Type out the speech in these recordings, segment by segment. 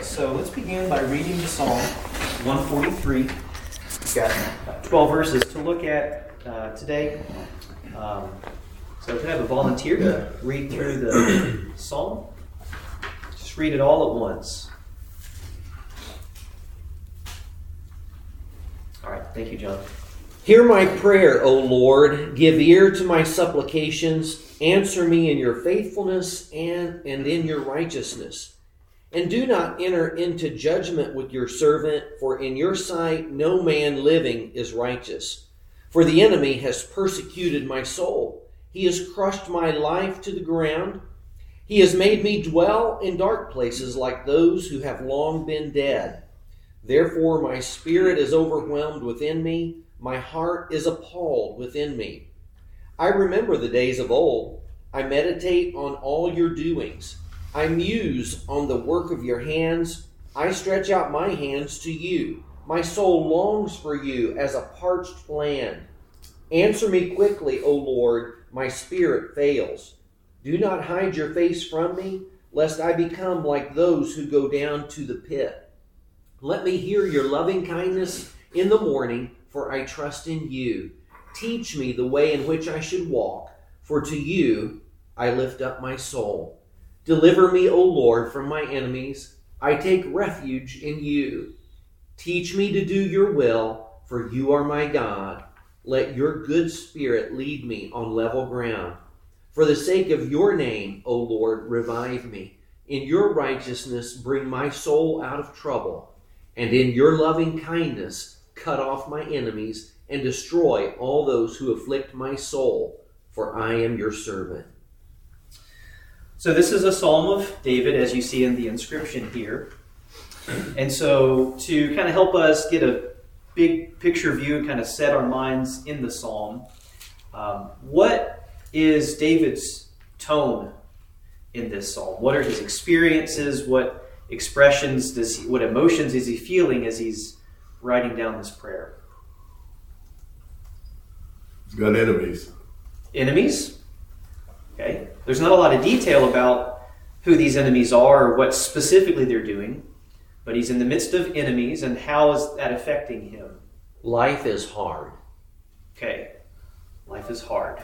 so let's begin by reading the Psalm 143. We've got 12 verses to look at today. So could I have a volunteer to read through the Psalm? Just read it all at once. All right, thank you, John. Hear my prayer, O Lord. Give ear to my supplications. Answer me in your faithfulness and in your righteousness. And do not enter into judgment with your servant, for in your sight no man living is righteous. For the enemy has persecuted my soul. He has crushed my life to the ground. He has made me dwell in dark places like those who have long been dead. Therefore my spirit is overwhelmed within me. My heart is appalled within me. I remember the days of old. I meditate on all your doings. I muse on the work of your hands. I stretch out my hands to you. My soul longs for you as a parched land. Answer me quickly, O Lord. My spirit fails. Do not hide your face from me, lest I become like those who go down to the pit. Let me hear your loving kindness in the morning, for I trust in you. Teach me the way in which I should walk, for to you I lift up my soul. Deliver me, O Lord, from my enemies. I take refuge in you. Teach me to do your will, for you are my God. Let your good spirit lead me on level ground. For the sake of your name, O Lord, revive me. In your righteousness, bring my soul out of trouble. And in your loving kindness, cut off my enemies and destroy all those who afflict my soul, for I am your servant. So this is a Psalm of David, as you see in the inscription here. And so to kind of help us get a big picture view and kind of set our minds in the Psalm, what is David's tone in this Psalm? What are his experiences? What expressions what emotions is he feeling as he's writing down this prayer? He's got enemies. Enemies? Okay. There's not a lot of detail about who these enemies are or what specifically they're doing, but he's in the midst of enemies, and how is that affecting him? Life is hard. Okay. Life is hard.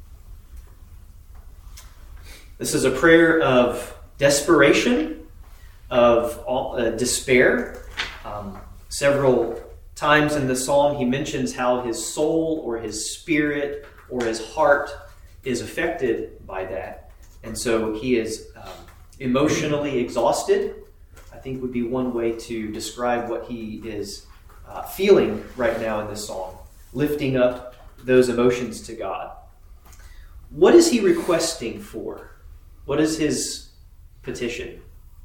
This is a prayer of desperation, of despair. Several times in the psalm he mentions how his soul or his spirit or his heart is affected by that. And so he is emotionally exhausted, I think would be one way to describe what he is feeling right now in this psalm, lifting up those emotions to God. What is he requesting for? What is his petition?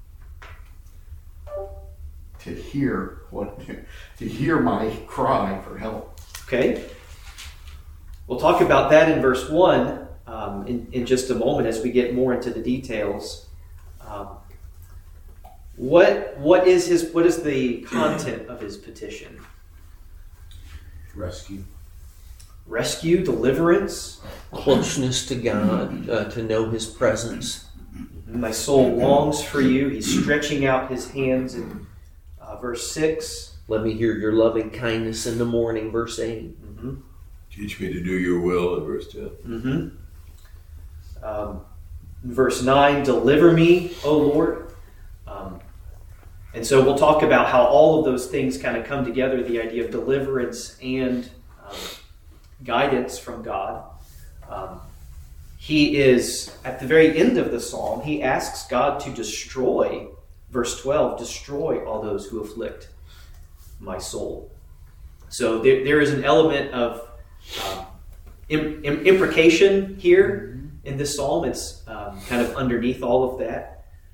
To hear my cry for help. Okay. We'll talk about that in verse 1 in just a moment as we get more into the details. What is the content of his petition? Rescue, deliverance, closeness to God, to know his presence. My soul longs for you. He's stretching out his hands in verse 6. Let me hear your loving kindness in the morning, verse 8. Mm-hmm. Teach me to do your will in verse 10. Mm-hmm. Verse 9, deliver me, O Lord. And so we'll talk about how all of those things kind of come together, the idea of deliverance and guidance from God. He is, at the very end of the psalm, he asks God to destroy, verse 12, destroy all those who afflict my soul. So there is an element of imprecation here in this psalm. It's kind of underneath all of that.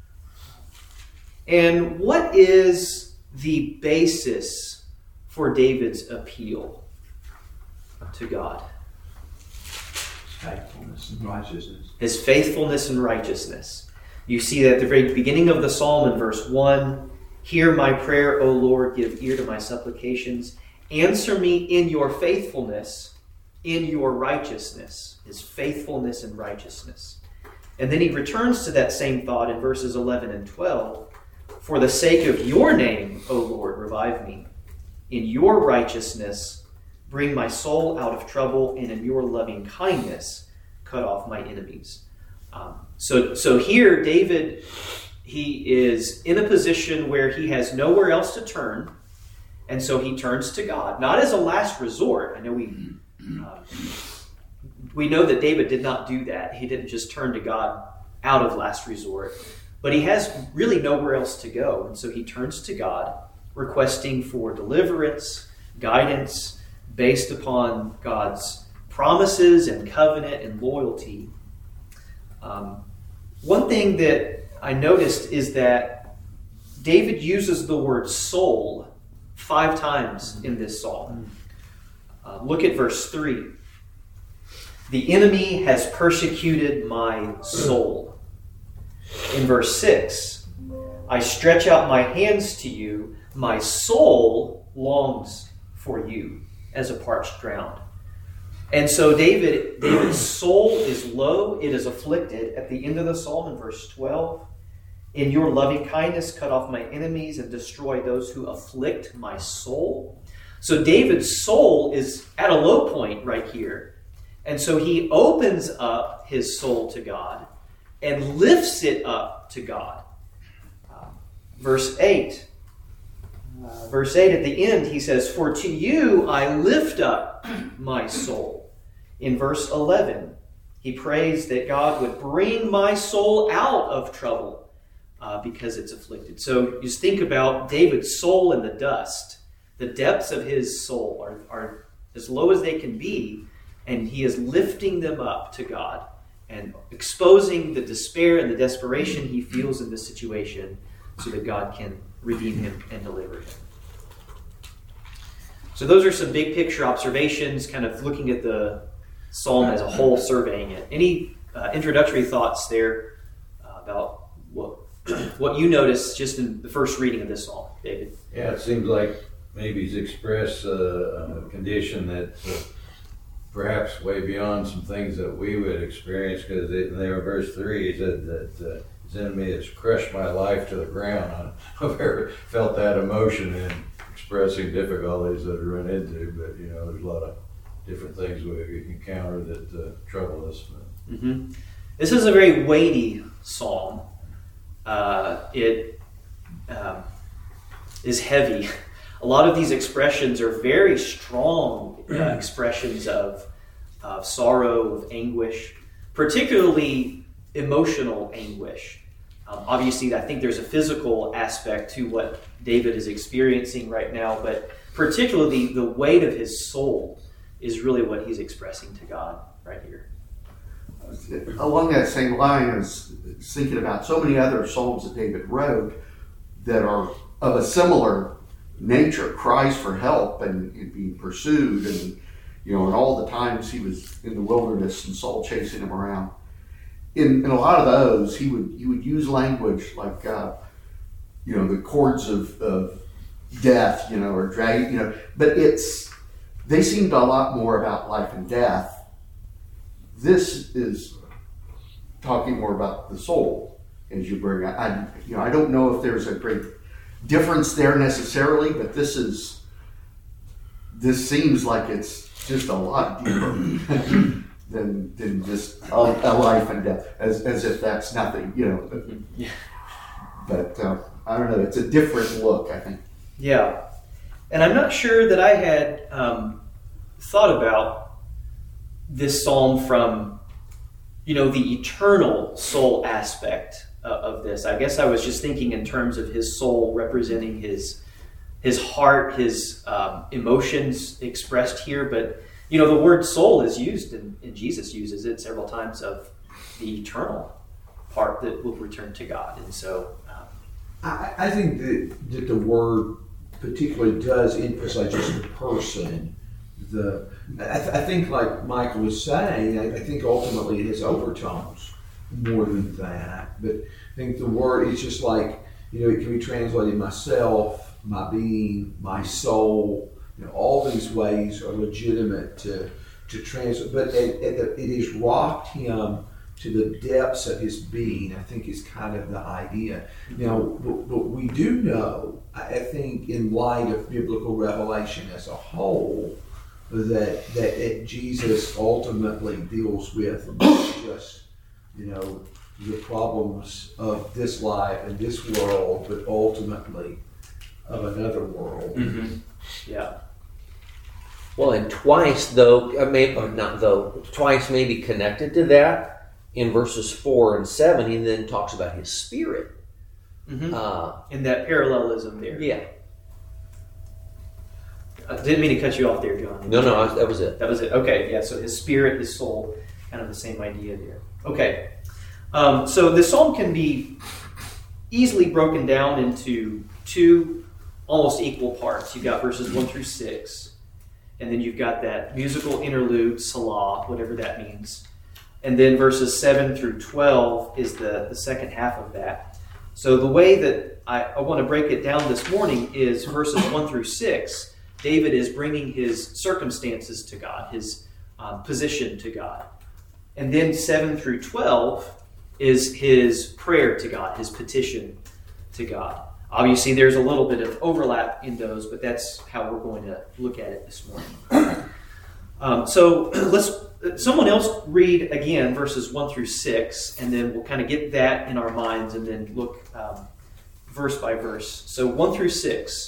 And what is the basis for David's appeal to God? Faithfulness and righteousness. His faithfulness and righteousness. You see that at the very beginning of the psalm in verse 1, hear my prayer, O Lord, give ear to my supplications. Answer me in your faithfulness, in your righteousness. His faithfulness and righteousness. And then he returns to that same thought in verses 11 and 12. For the sake of your name, O Lord, revive me. In your righteousness, bring my soul out of trouble, and in your loving kindness, cut off my enemies. So here, David, he is in a position where he has nowhere else to turn, and so he turns to God, not as a last resort. I know we know that David did not do that. He didn't just turn to God out of last resort, but he has really nowhere else to go, and so he turns to God, requesting for deliverance, guidance, based upon God's promises and covenant and loyalty. One thing that I noticed is that David uses the word soul 5 times in this psalm. Look at verse 3. The enemy has persecuted my soul. In verse 6, I stretch out my hands to you. My soul longs for you as a parched ground. And so David's soul is low, it is afflicted. At the end of the psalm in verse 12, in your loving kindness cut off my enemies and destroy those who afflict my soul. So David's soul is at a low point right here. And so he opens up his soul to God and lifts it up to God. Verse 8 at the end, he says, for to you I lift up my soul. In verse 11, he prays that God would bring my soul out of trouble because it's afflicted. So just think about David's soul in the dust. The depths of his soul are as low as they can be, and he is lifting them up to God and exposing the despair and the desperation he feels in this situation so that God can redeem him and deliver him. So those are some big picture observations, kind of looking at the psalm as a whole, surveying it. Any introductory thoughts there about what you noticed just in the first reading of this psalm, David? Yeah, it seems like maybe he's expressed a condition that perhaps way beyond some things that we would experience, because there in verse 3 he said that his enemy has crushed my life to the ground. I've ever felt that emotion in expressing difficulties that we run into, but there's a lot of different things we encounter that trouble us. Mm-hmm. This is a very weighty psalm. It is heavy. A lot of these expressions are very strong expressions of sorrow, of anguish, particularly emotional anguish. Obviously, I think there's a physical aspect to what David is experiencing right now, but particularly the weight of his soul is really what he's expressing to God right here. Along that same line, I was thinking about so many other psalms that David wrote that are of a similar nature, cries for help and being pursued, and and all the times he was in the wilderness and Saul chasing him around. In a lot of those, he would use language like the cords of death, or dragging, but they seemed a lot more about life and death. This is talking more about the soul as you bring it. I don't know if there's a great difference there necessarily, but this seems like it's just a lot deeper than just a life and death, as if that's nothing, Yeah. But I don't know. It's a different look, I think. Yeah, and I'm not sure that I had thought about this psalm from, the eternal soul aspect of this. I guess I was just thinking in terms of his soul representing his heart, his emotions expressed here. But, the word soul is used, and Jesus uses it several times, of the eternal part that will return to God. And so I think that the word particularly does emphasize just the person. I think, like Michael was saying, I think ultimately it has overtones more than that. But I think the word is just like, it can be translated myself, my being, my soul. All these ways are legitimate to translate. But it has rocked him to the depths of his being, I think is kind of the idea. Now, but we do know, I think, in light of biblical revelation as a whole, that Jesus ultimately deals with not just, the problems of this life and this world, but ultimately of another world. Mm-hmm. Yeah. Well, and twice, twice maybe connected to that in verses 4 and 7, he then talks about his Spirit. Mm-hmm. In that parallelism there. Yeah. I didn't mean to cut you off there, John. No, that was it. That was it. Okay, yeah, so his spirit, his soul, kind of the same idea there. Okay. So the psalm can be easily broken down into two almost equal parts. You've got verses 1 through 6, and then you've got that musical interlude, Salah, whatever that means. And then verses 7 through 12 is the second half of that. So the way that I want to break it down this morning is verses 1 through 6. David is bringing his circumstances to God, his position to God. And then 7 through 12 is his prayer to God, his petition to God. Obviously, there's a little bit of overlap in those, but that's how we're going to look at it this morning. So someone else read again verses 1 through 6, and then we'll kind of get that in our minds and then look verse by verse. So 1 through 6.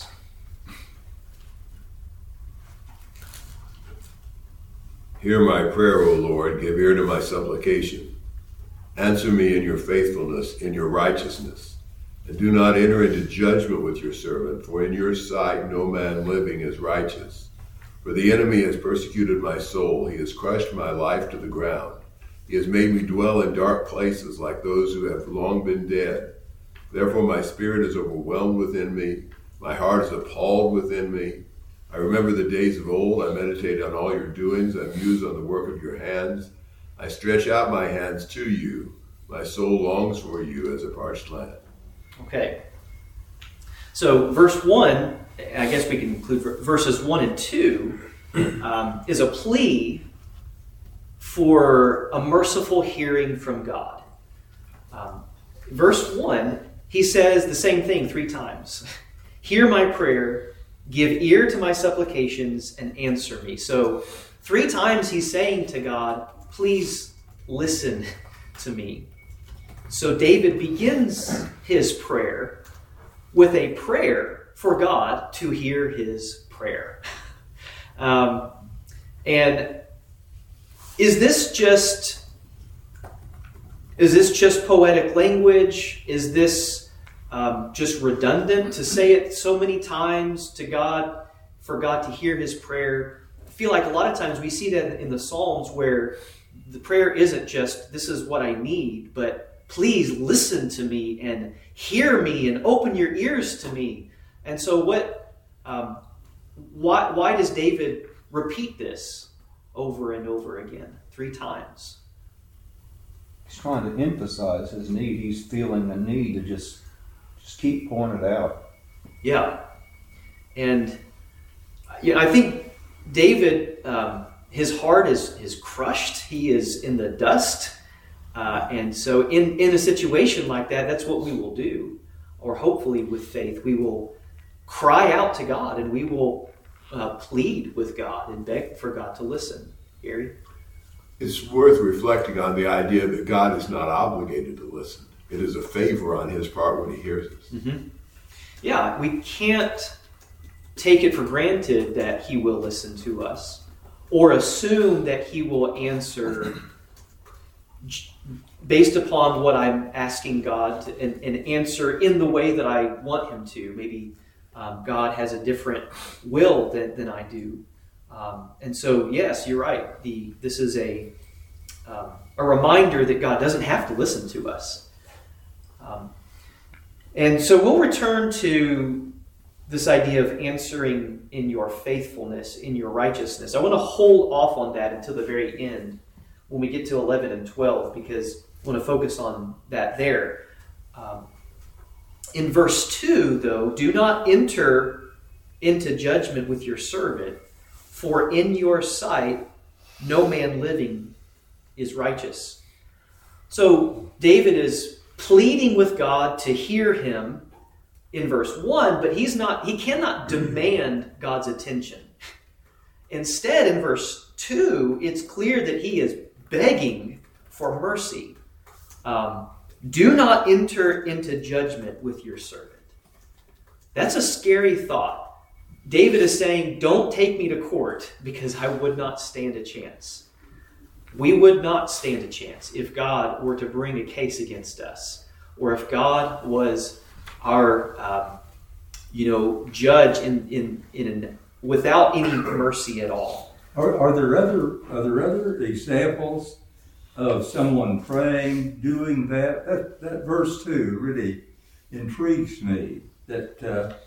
Hear my prayer, O Lord, give ear to my supplication. Answer me in your faithfulness, in your righteousness. And do not enter into judgment with your servant, for in your sight no man living is righteous. For the enemy has persecuted my soul. He has crushed my life to the ground. He has made me dwell in dark places like those who have long been dead. Therefore my spirit is overwhelmed within me. My heart is appalled within me. I remember the days of old. I meditate on all your doings. I muse on the work of your hands. I stretch out my hands to you. My soul longs for you as a parched land. Okay. So verse 1, I guess we can include verses 1 and 2, is a plea for a merciful hearing from God. Verse 1, he says the same thing 3 times. Hear my prayer, give ear to my supplications, and answer me. So 3 times he's saying to God, please listen to me. So David begins his prayer with a prayer for God to hear his prayer. And is this just poetic language? Is this just redundant to say it so many times to God, for God to hear his prayer? I feel like a lot of times we see that in the Psalms where the prayer isn't just, this is what I need, but please listen to me and hear me and open your ears to me. And so why does David repeat this over and over again 3 times? He's trying to emphasize his need. He's feeling the need to just keep pouring it out. Yeah. And I think David, his heart is crushed. He is in the dust. And so in a situation like that, that's what we will do. Or hopefully with faith, we will cry out to God and we will plead with God and beg for God to listen. Gary? It's worth reflecting on the idea that God is not obligated to listen. It is a favor on his part when he hears us. Mm-hmm. Yeah, we can't take it for granted that he will listen to us or assume that he will answer based upon what I'm asking God to, and answer in the way that I want him to. Maybe God has a different will than I do. And so, yes, you're right. This is a reminder that God doesn't have to listen to us. And so we'll return to this idea of answering in your faithfulness, in your righteousness. I want to hold off on that until the very end when we get to 11 and 12, because I want to focus on that there. In verse 2, though, do not enter into judgment with your servant, for in your sight no man living is righteous. So David is pleading with God to hear him in verse 1, but he cannot demand God's attention. Instead, in verse 2, it's clear that he is begging for mercy. Do not enter into judgment with your servant. That's a scary thought. David is saying, don't take me to court because I would not stand a chance. We would not stand a chance if God were to bring a case against us, or if God was our, judge without any mercy at all. Are there other examples of someone praying, doing that? That verse 2 really intrigues me. That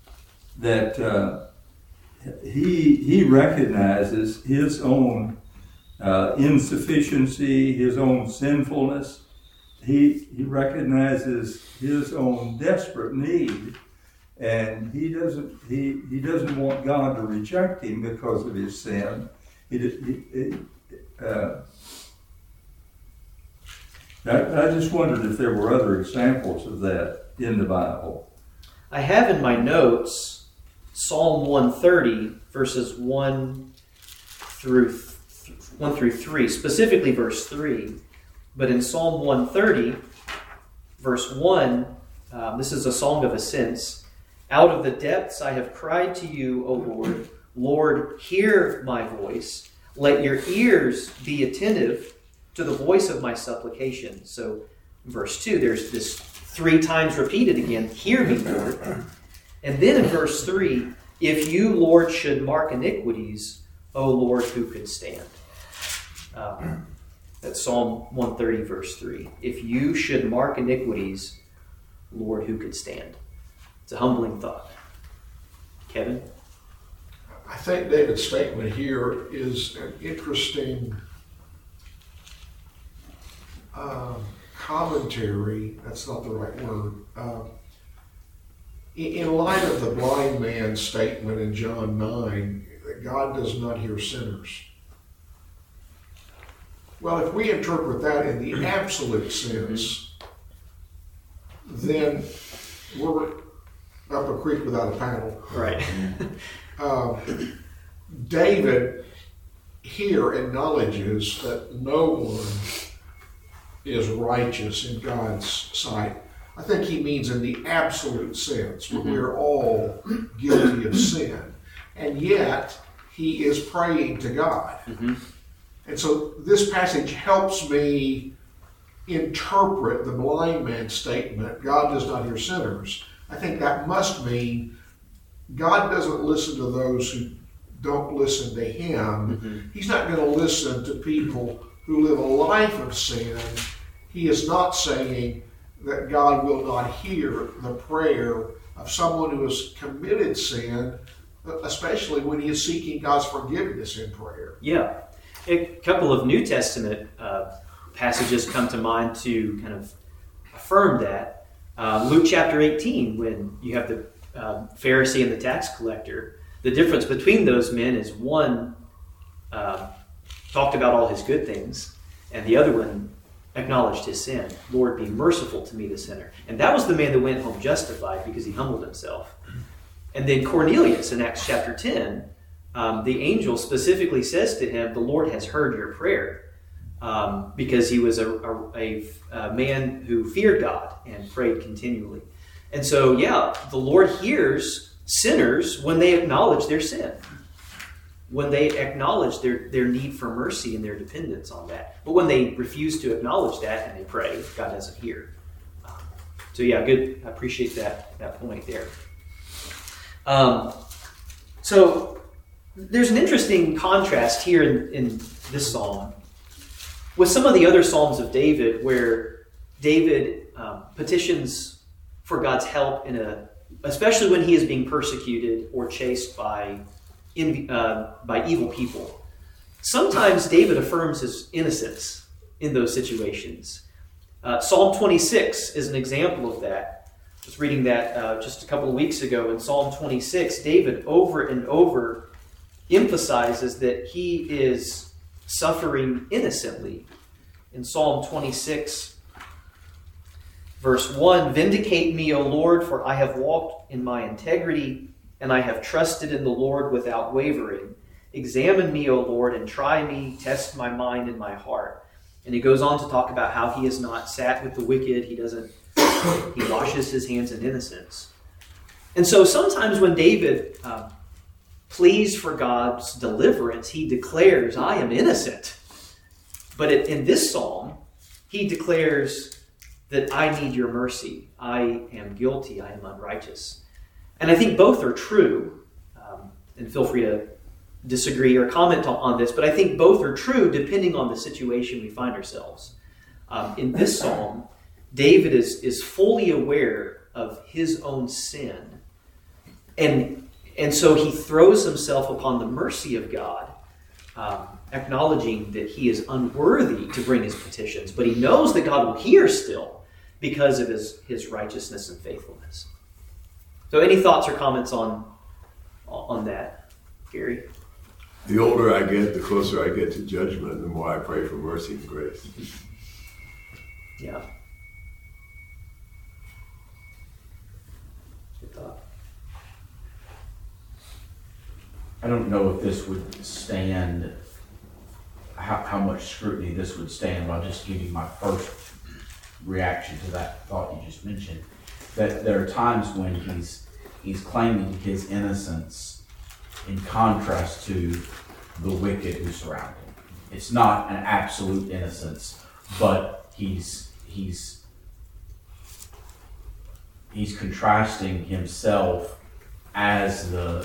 he recognizes his own insufficiency, his own sinfulness. He recognizes his own desperate need, and he doesn't want God to reject him because of his sin. I just wondered if there were other examples of that in the Bible. I have in my notes Psalm 130, verses 1 through 3, specifically verse 3. But in Psalm 130, verse 1, this is a song of ascents. Out of the depths I have cried to you, O Lord. Lord, hear my voice. Let your ears be attentive to the voice of my supplication. So, verse 2, there's this 3 times repeated again, hear me, Lord. And then in verse 3, if you, Lord, should mark iniquities, O Lord, who could stand? That's Psalm 130, verse 3. If you should mark iniquities, Lord, who could stand? It's a humbling thought. Kevin? I think David's statement here is an interesting commentary. That's not the right word. In light of the blind man's statement in John 9, that God does not hear sinners. Well, if we interpret that in the absolute sense, then we're up a creek without a paddle. Right. David here acknowledges that no one is righteous in God's sight. I think he means in the absolute sense, where we're all guilty of sin. And yet, he is praying to God. Mm-hmm. And so this passage helps me interpret the blind man's statement, God does not hear sinners. I think that must mean God doesn't listen to those who don't listen to him. Mm-hmm. He's not going to listen to people who live a life of sin. He is not saying that God will not hear the prayer of someone who has committed sin, especially when he is seeking God's forgiveness in prayer. Yeah. A couple of New Testament passages come to mind to kind of affirm that. Luke chapter 18, when you have the Pharisee and the tax collector, the difference between those men is one talked about all his good things, and the other one acknowledged his sin. Lord, be merciful to me, the sinner. And that was the man that went home justified because he humbled himself. And then Cornelius in Acts chapter 10, the angel specifically says to him, the Lord has heard your prayer, because he was a man who feared God and prayed continually. And so, yeah, the Lord hears sinners when they acknowledge their sin, when they acknowledge their need for mercy and their dependence on that. But when they refuse to acknowledge that and they pray, God doesn't hear. So yeah, good. I appreciate that point there. So there's an interesting contrast here in this psalm with some of the other psalms of David, where David petitions for God's help especially when he is being persecuted or chased by evil people. Sometimes David affirms his innocence in those situations. Psalm 26 is an example of that. I was reading that just a couple of weeks ago. In Psalm 26, David over and over emphasizes that he is suffering innocently. in Psalm 26, verse 1, "Vindicate me, O Lord, for I have walked in my integrity, and I have trusted in the Lord without wavering. Examine me, O Lord, and try me, test my mind and my heart." And he goes on to talk about how he has not sat with the wicked. He washes his hands in innocence. And so sometimes when David pleads for God's deliverance, he declares, "I am innocent." But in this psalm, he declares that I need your mercy. I am guilty. I am unrighteous. And I think both are true. And feel free to disagree or comment on this, but I think both are true depending on the situation we find ourselves. In this psalm, David is fully aware of his own sin. And so he throws himself upon the mercy of God, acknowledging that he is unworthy to bring his petitions, but he knows that God will hear still because of his righteousness and faithfulness. So any thoughts or comments on that, Gary? The older I get, the closer I get to judgment, the more I pray for mercy and grace. Yeah. Good thought. I don't know if this would stand, how much scrutiny this would stand, but I'll just give you my first reaction to that thought you just mentioned. That there are times when he's claiming his innocence in contrast to the wicked who surround him. It's not an absolute innocence, but he's contrasting himself as the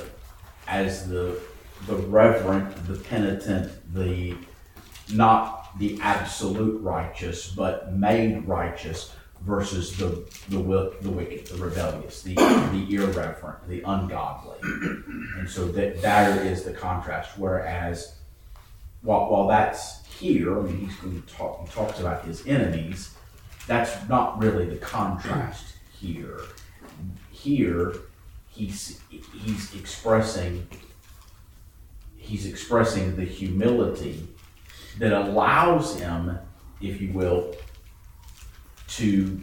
reverent, the penitent, the not the absolute righteous, but made righteous, versus the wicked, the rebellious, the irreverent, the ungodly. And so there is the contrast. Whereas while that's here, I mean, he talks about his enemies, that's not really the contrast here. Here, he's expressing the humility that allows him, if you will, to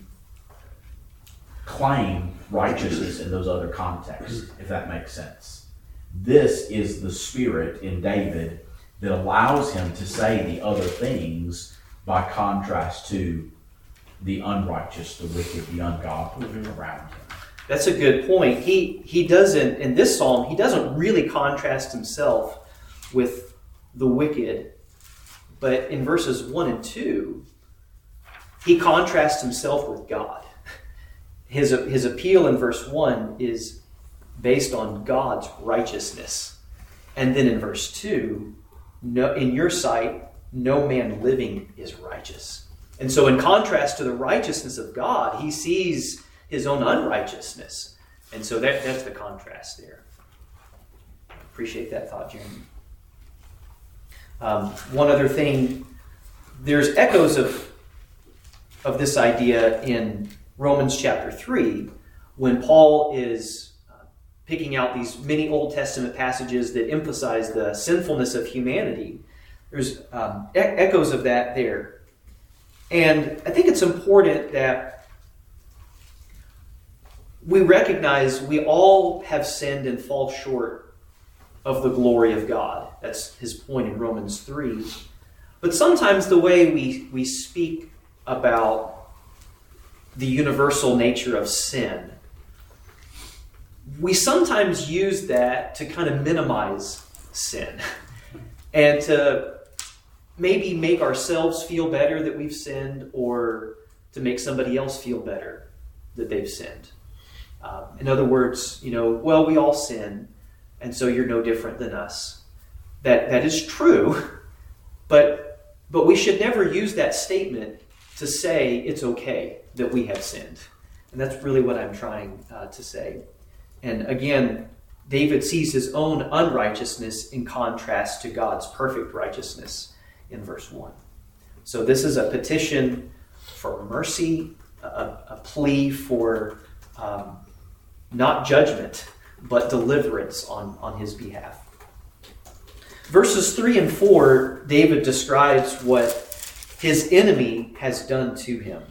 claim righteousness in those other contexts, if that makes sense. This is the spirit in David that allows him to say the other things by contrast to the unrighteous, the wicked, the ungodly around him. That's a good point. He doesn't, in this psalm, he doesn't really contrast himself with the wicked, but in verses 1 and 2, he contrasts himself with God. His appeal in verse 1 is based on God's righteousness. And then in verse 2, in your sight, no man living is righteous. And so in contrast to the righteousness of God, he sees his own unrighteousness. And so that's the contrast there. Appreciate that thought, Jeremy. One other thing, there's echoes of this idea in Romans chapter 3, when Paul is picking out these many Old Testament passages that emphasize the sinfulness of humanity. There's echoes of that there. And I think it's important that we recognize we all have sinned and fall short of the glory of God. That's his point in Romans 3. But sometimes the way we speak about the universal nature of sin, we sometimes use that to kind of minimize sin and to maybe make ourselves feel better that we've sinned, or to make somebody else feel better that they've sinned. In other words, well, we all sin, and so you're no different than us. That is true, but we should never use that statement to say it's okay that we have sinned. And that's really what I'm trying to say. And again, David sees his own unrighteousness in contrast to God's perfect righteousness in verse 1. So this is a petition for mercy, a plea for not judgment, but deliverance on his behalf. Verses 3 and 4, David describes what his enemy has done to him.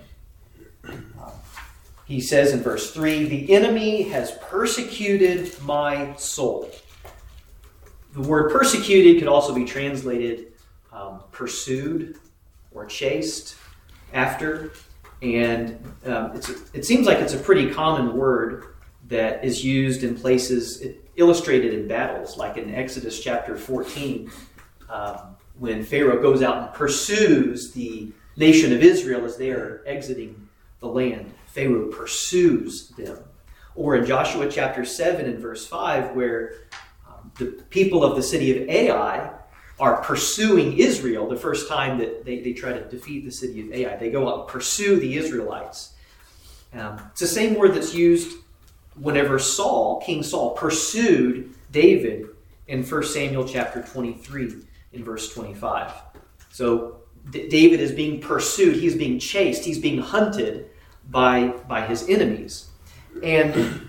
He says in verse 3, the enemy has persecuted my soul. The word persecuted could also be translated pursued or chased after. And it seems like it's a pretty common word that is used in places, illustrated in battles, like in Exodus chapter 14, when Pharaoh goes out and pursues the nation of Israel as they are exiting the land. Pharaoh pursues them. Or in Joshua chapter 7 and verse 5, where the people of the city of Ai are pursuing Israel the first time that they try to defeat the city of Ai. They go out and pursue the Israelites. It's the same word that's used whenever King Saul, pursued David in 1 Samuel chapter 23 in verse 25. So David is being pursued. He's being chased. He's being hunted by his enemies. And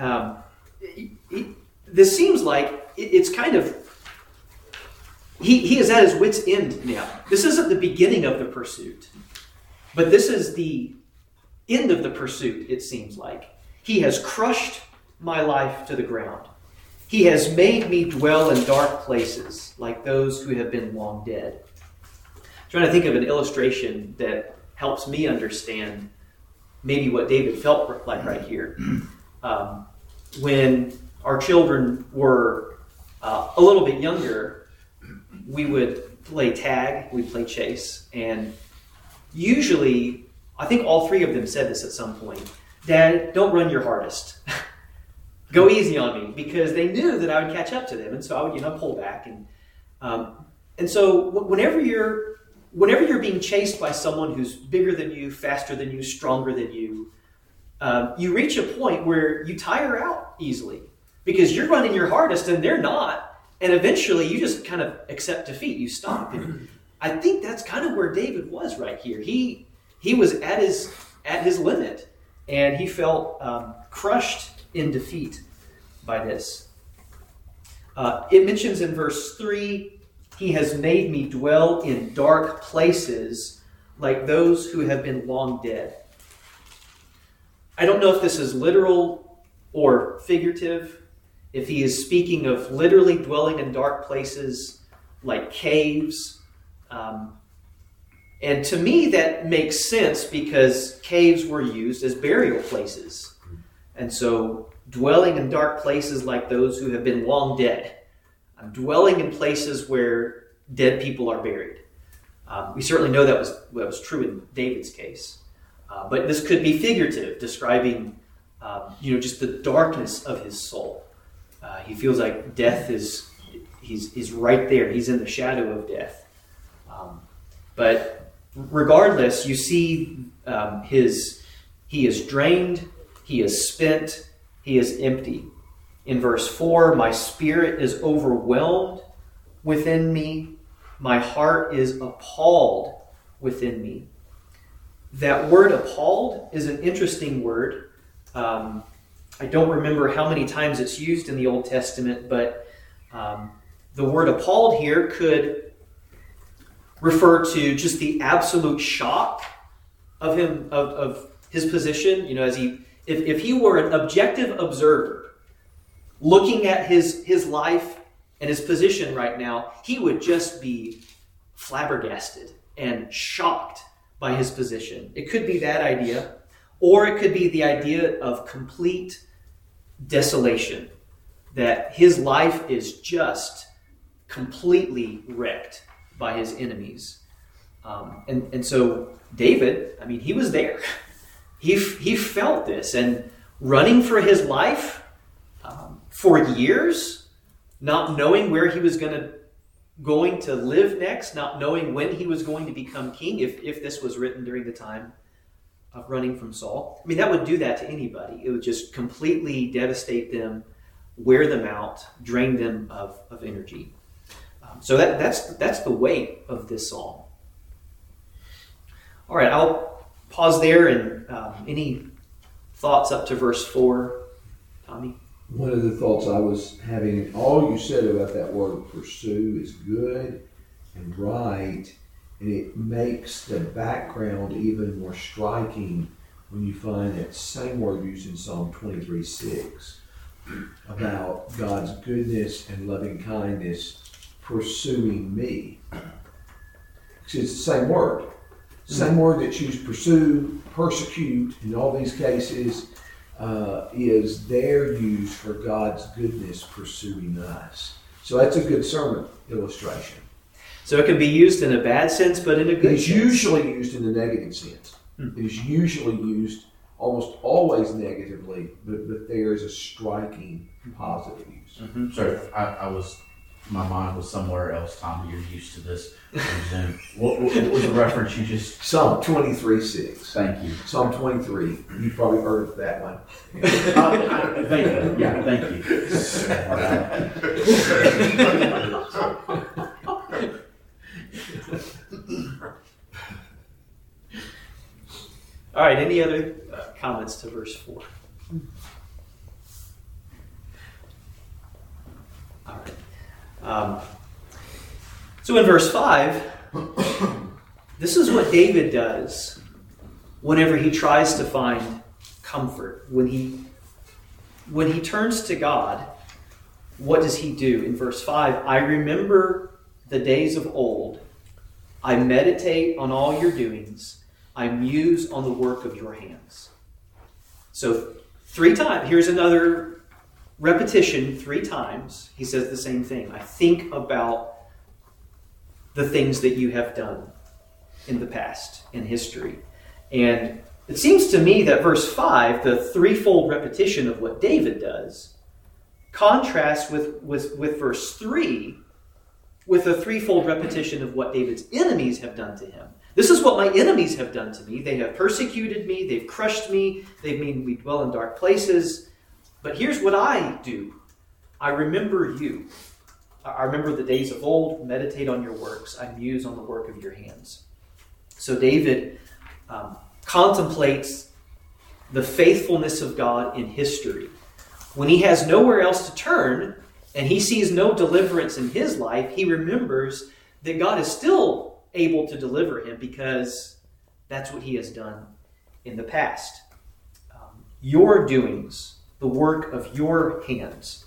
this seems like it's kind of, he is at his wit's end now. This isn't the beginning of the pursuit, but this is the end of the pursuit, it seems like. He has crushed my life to the ground. He has made me dwell in dark places like those who have been long dead. I'm trying to think of an illustration that helps me understand maybe what David felt like right here. When our children were a little bit younger, we would play tag, we'd play chase, and usually, I think all three of them said this at some point, Dad, don't run your hardest. Go easy on me, because they knew that I would catch up to them, and so I would, pull back. And so whenever you're being chased by someone who's bigger than you, faster than you, stronger than you, you reach a point where you tire out easily because you're running your hardest and they're not. And eventually you just kind of accept defeat. You stop. And I think that's kind of where David was right here. He was at his limit, and he felt crushed in defeat by this. It mentions in verse 3, he has made me dwell in dark places like those who have been long dead. I don't know if this is literal or figurative, if he is speaking of literally dwelling in dark places like caves. And to me that makes sense because caves were used as burial places. And so dwelling in dark places like those who have been long dead. I'm dwelling in places where dead people are buried. We certainly know that was true in David's case. But this could be figurative, describing just the darkness of his soul. He feels like death he's right there. He's in the shadow of death. But regardless, you see he is drained, he is spent, he is empty. In verse 4, my spirit is overwhelmed within me. My heart is appalled within me. That word appalled is an interesting word. I don't remember how many times it's used in the Old Testament, but the word appalled here could refer to just the absolute shock of him, of his position. If he were an objective observer looking at his life and his position right now, he would just be flabbergasted and shocked by his position. It could be that idea, or it could be the idea of complete desolation, that his life is just completely wrecked by his enemies. And so David, he was there. He felt this, and running for his life for years, not knowing where he was going to live next, not knowing when he was going to become king, if this was written during the time of running from Saul. That would do that to anybody. It would just completely devastate them, wear them out, drain them of energy. So that's the weight of this psalm. All right, I'll pause there. And any thoughts up to verse 4, Tommy? One of the thoughts I was having, all you said about that word pursue is good and right. And it makes the background even more striking when you find that same word used in Psalm 23:6 about God's goodness and loving kindness pursuing me. It's the same word. Same word that's used pursue, persecute in all these cases is there used for God's goodness pursuing us. So that's a good sermon illustration. So it can be used in a bad sense, but in a good It's sense. usually used in the negative sense. It is usually used almost always negatively, but there is a striking positive use. Sorry, my mind was somewhere else. Tom, you're used to this. What was the reference you just? Psalm 23:6. Thank you. Psalm 23. You've probably heard of that one. Thank you. Yeah, thank you. All right, any other comments to verse 4? All right. So in verse 5, this is what David does whenever he tries to find comfort. When he turns to God, what does he do? In verse 5, I remember the days of old. I meditate on all your doings. I muse on the work of your hands. So 3 times, here's another repetition 3 times. He says the same thing. I think about the things that you have done in the past, in history. And it seems to me that verse 5, the threefold repetition of what David does, contrasts with verse 3, with a threefold repetition of what David's enemies have done to him. This is what my enemies have done to me. They have persecuted me. They've crushed me. They've made me dwell in dark places. But here's what I do. I remember you. I remember the days of old, meditate on your works. I muse on the work of your hands. So David contemplates the faithfulness of God in history. When he has nowhere else to turn and he sees no deliverance in his life, he remembers that God is still able to deliver him because that's what he has done in the past. Your doings, the work of your hands.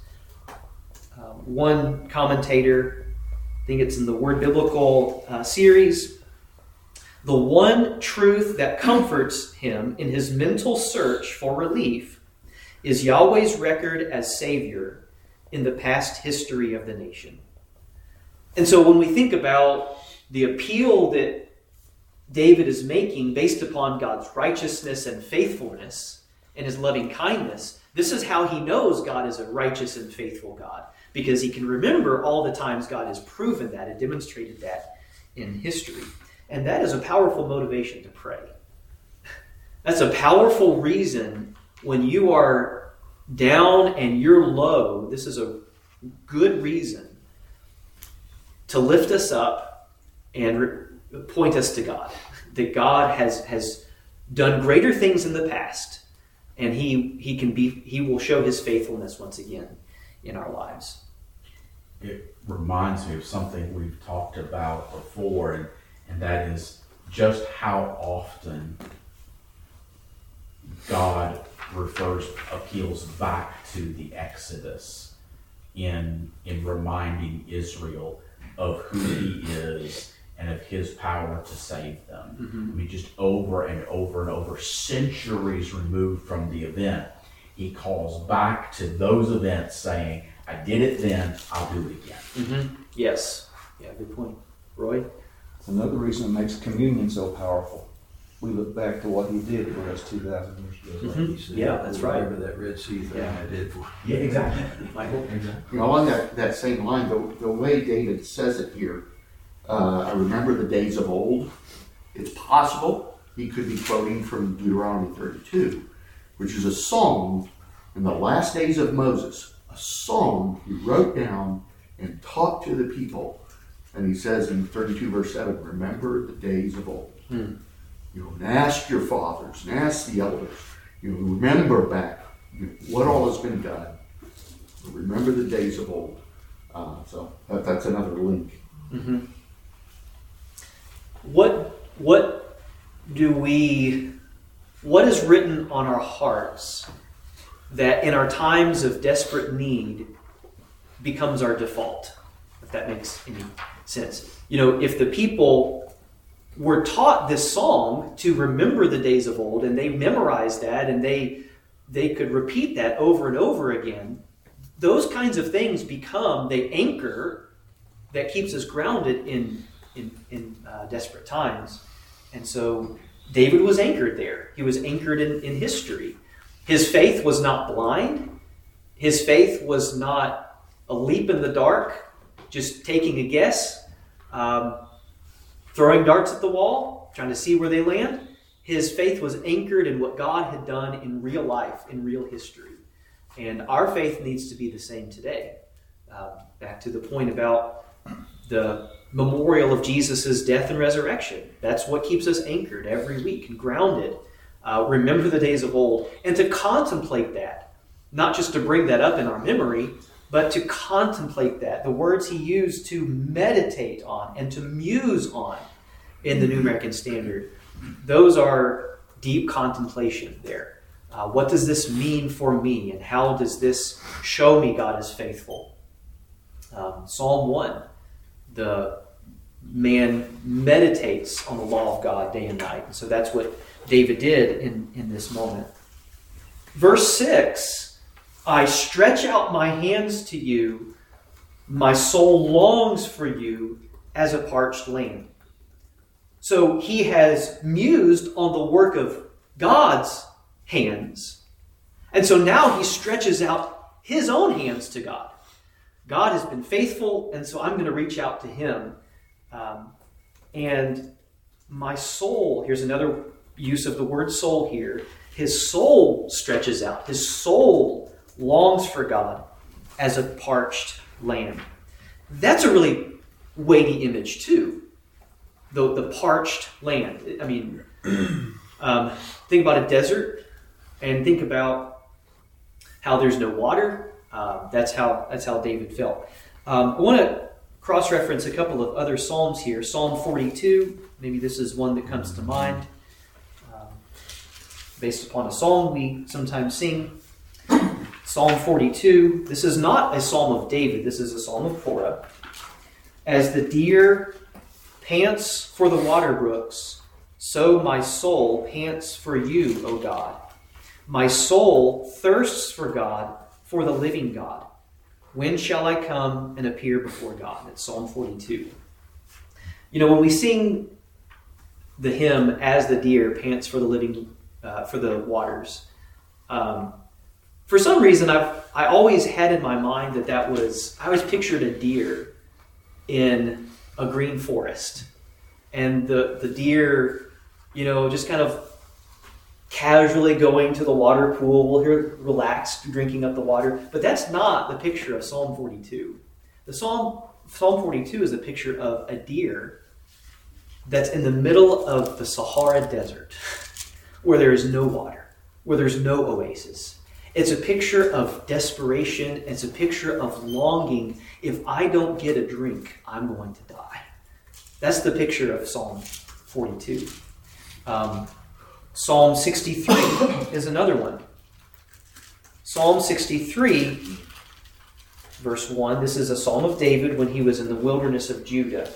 One commentator, I think it's in the Word Biblical series, the one truth that comforts him in his mental search for relief is Yahweh's record as Savior in the past history of the nation. And so when we think about the appeal that David is making based upon God's righteousness and faithfulness and his loving kindness, this is how he knows God is a righteous and faithful God, because he can remember all the times God has proven that and demonstrated that in history. And that is a powerful motivation to pray. That's a powerful reason when you are down and you're low. This is a good reason to lift us up and point us to God. That God has done greater things in the past, and he will show his faithfulness once again in our lives. It reminds me of something we've talked about before, and that is just how often God appeals back to the Exodus in reminding Israel of who he is and of his power to save them. Mm-hmm. I mean, just over and over and over, centuries removed from the event, he calls back to those events saying, I did it then, I'll do it again. Mm-hmm. Yes. Yeah, good point. Roy? Another reason it makes communion so powerful. We look back to what he did for us 2,000 years ago. Mm-hmm. Like said, yeah, that's right. Remember that Red Sea thing I did for you. Yeah, exactly. Michael? You know, on that same line, the way David says it here, I remember the days of old. It's possible he could be quoting from Deuteronomy 32, which is a song in the last days of Moses, a song he wrote down and taught to the people. And he says in 32 verse 7, remember the days of old. You know, and ask your fathers and ask the elders. You know, remember back what all has been done. Remember the days of old. So that's another link. Mm-hmm. what is written on our hearts that in our times of desperate need becomes our default, if that makes any sense. If the people were taught this song to remember the days of old, and they memorized that, and they could repeat that over and over again, those kinds of things become the anchor that keeps us grounded in desperate times. And so David was anchored there. He was anchored in history. His faith was not blind. His faith was not a leap in the dark, just taking a guess, throwing darts at the wall, trying to see where they land. His faith was anchored in what God had done in real life, in real history. And our faith needs to be the same today. Back to the point about the memorial of Jesus' death and resurrection. That's what keeps us anchored every week and grounded. Remember the days of old. And to contemplate that, not just to bring that up in our memory, but to contemplate that. The words he used to meditate on and to muse on in the New American Standard, those are deep contemplation there. What does this mean for me, and how does this show me God is faithful? Psalm 1, the man meditates on the law of God day and night. And so that's what David did in this moment. Verse 6, I stretch out my hands to you. My soul longs for you as a parched land. So he has mused on the work of God's hands. And so now he stretches out his own hands to God. God has been faithful, and so I'm going to reach out to him. And my soul, here's another use of the word soul here. His soul stretches out. His soul longs for God as a parched land. That's a really weighty image too. The parched land. I mean, think about a desert and think about how there's no water. That's how David felt. I want to cross-reference a couple of other psalms here. Psalm 42, maybe this is one that comes to mind, based upon a song we sometimes sing. Psalm 42, this is not a psalm of David, this is a psalm of Korah. As the deer pants for the water brooks, so my soul pants for you, O God. My soul thirsts for God, for the living God. When shall I come and appear before God? That's Psalm 42. When we sing the hymn, As the Deer Pants for the Living, for the Waters, for some reason I always had in my mind I always pictured a deer in a green forest. And the deer, just kind of casually going to the water pool, relaxed, drinking up the water. But that's not the picture of Psalm 42. Psalm 42 is a picture of a deer that's in the middle of the Sahara Desert, where there is no water, where there's no oasis. It's a picture of desperation. It's a picture of longing. If I don't get a drink, I'm going to die. That's the picture of Psalm 42. Psalm 63 is another one. Psalm 63, verse 1. This is a psalm of David when he was in the wilderness of Judah.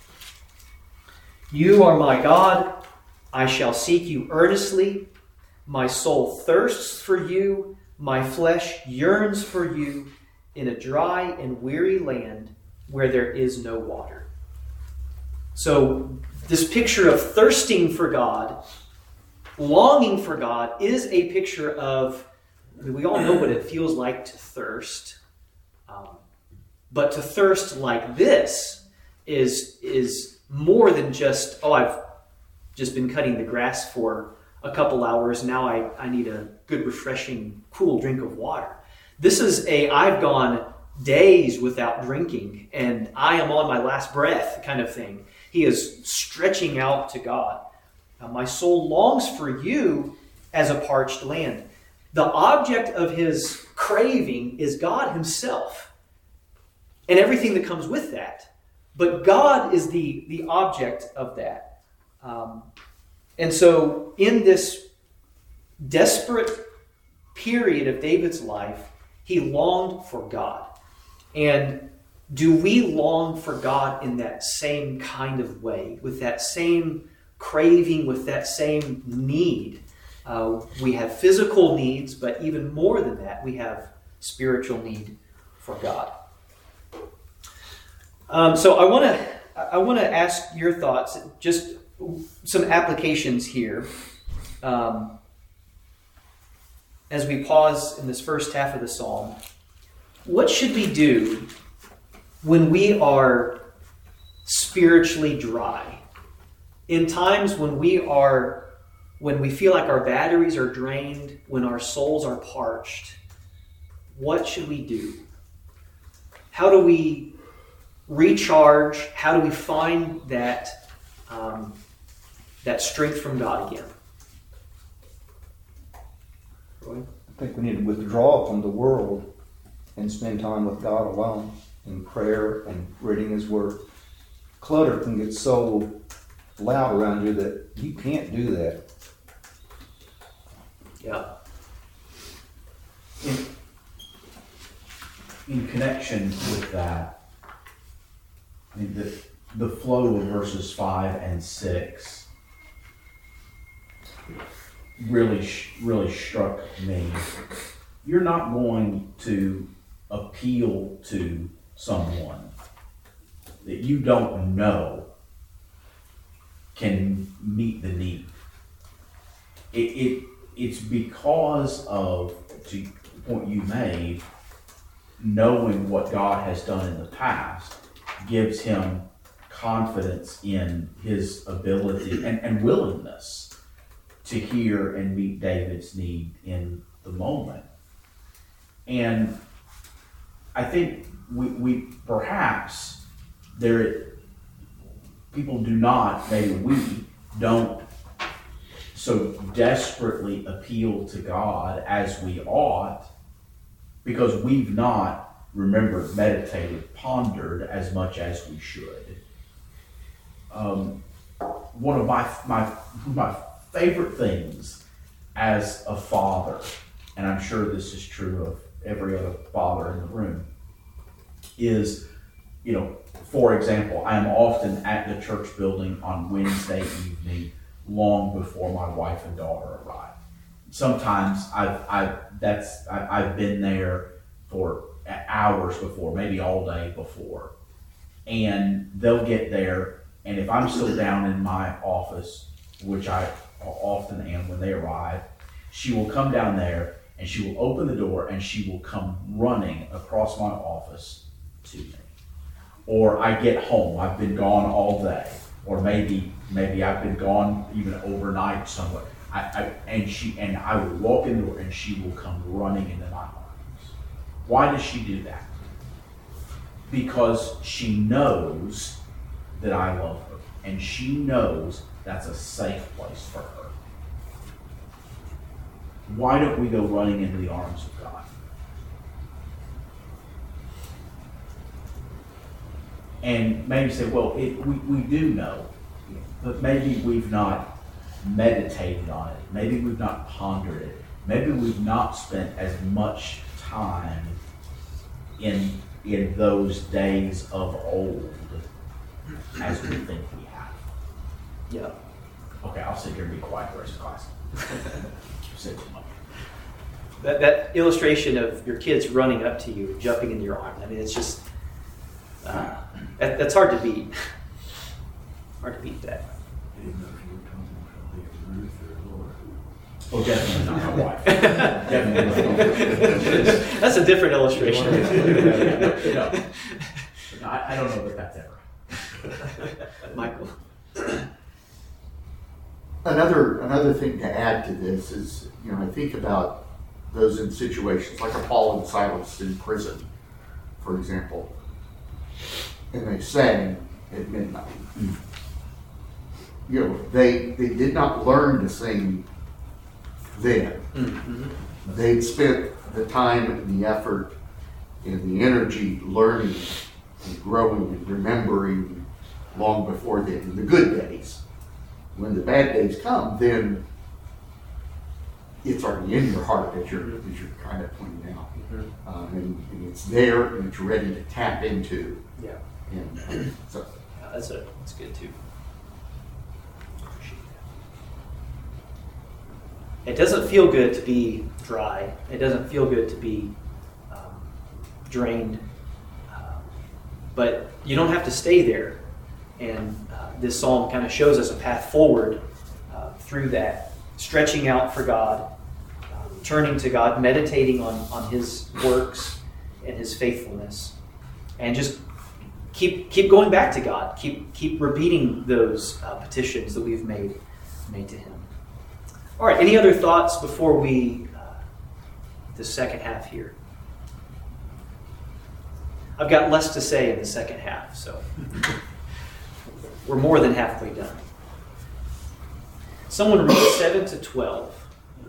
You are my God. I shall seek you earnestly. My soul thirsts for you. My flesh yearns for you in a dry and weary land where there is no water. So this picture of thirsting for God, longing for God, is a picture of, we all know what it feels like to thirst. But to thirst like this is more than just, I've just been cutting the grass for a couple hours. Now I need a good, refreshing, cool drink of water. This is I've gone days without drinking and I am on my last breath kind of thing. He is stretching out to God. My soul longs for you as a parched land. The object of his craving is God himself and everything that comes with that. But God is the object of that. And so in this desperate period of David's life, he longed for God. And do we long for God in that same kind of way, with that same craving, with that same need? We have physical needs, but even more than that, we have spiritual need for God. So I want to ask your thoughts, just some applications here. As we pause in this first half of the psalm, what should we do when we are spiritually dry? In times when we feel like our batteries are drained, when our souls are parched, what should we do? How do we recharge? How do we find that strength from God again? Roy? I think we need to withdraw from the world and spend time with God alone in prayer and reading His Word. Clutter can get so loud around you that you can't do that. Yeah. In connection with that, I mean, the flow of verses 5 and 6 really struck me. You're not going to appeal to someone that you don't know can meet the need. It's because of, to the point you made, knowing what God has done in the past gives him confidence in his ability and willingness to hear and meet David's need in the moment. And I think we perhaps people do not, maybe we don't so desperately appeal to God as we ought, because we've not remembered, meditated, pondered as much as we should. One of my favorite things as a father, and I'm sure this is true of every other father in the room, is, for example, I am often at the church building on Wednesday evening long before my wife and daughter arrive. Sometimes I've been there for hours before, maybe all day before, and they'll get there, and if I'm still down in my office, which I often am when they arrive, she will come down there and she will open the door and she will come running across my office to me. Or I get home, I've been gone all day, or maybe I've been gone even overnight somewhere. And I will walk in the door and she will come running into my arms. Why does she do that? Because she knows that I love her, and she knows that's a safe place for her. Why don't we go running into the arms of God? And maybe say, well, we do know, but maybe we've not meditated on it. Maybe we've not pondered it. Maybe we've not spent as much time in those days of old as we think we have. Yeah. Okay, I'll sit here and be quiet the rest of class. Sit too much. That illustration of your kids running up to you, jumping into your arms, I mean, it's just, that's hard to beat. Hard to beat that. Oh, definitely not my wife. Definitely not. That's a different illustration. No. I don't know that that's ever. Michael. Another thing to add to this is, I think about those in situations like a Paul and Silas in prison, for example, and they sang at midnight. They did not learn to sing then. Mm-hmm. They'd spent the time and the effort and the energy learning and growing and remembering long before then, in the good days, when the bad days come, then it's already in your heart that you're kind of pointing out. And it's there and it's ready to tap into. Yeah. And so That's good too. It doesn't feel good to be dry. It doesn't feel good to be drained. But you don't have to stay there. And this psalm kind of shows us a path forward through that, stretching out for God, turning to God, meditating on His works and His faithfulness, and just keep going back to God. Keep repeating those petitions that we've made to Him. All right. Any other thoughts before we the second half here? I've got less to say in the second half, so we're more than halfway done. Someone read 7 to 12.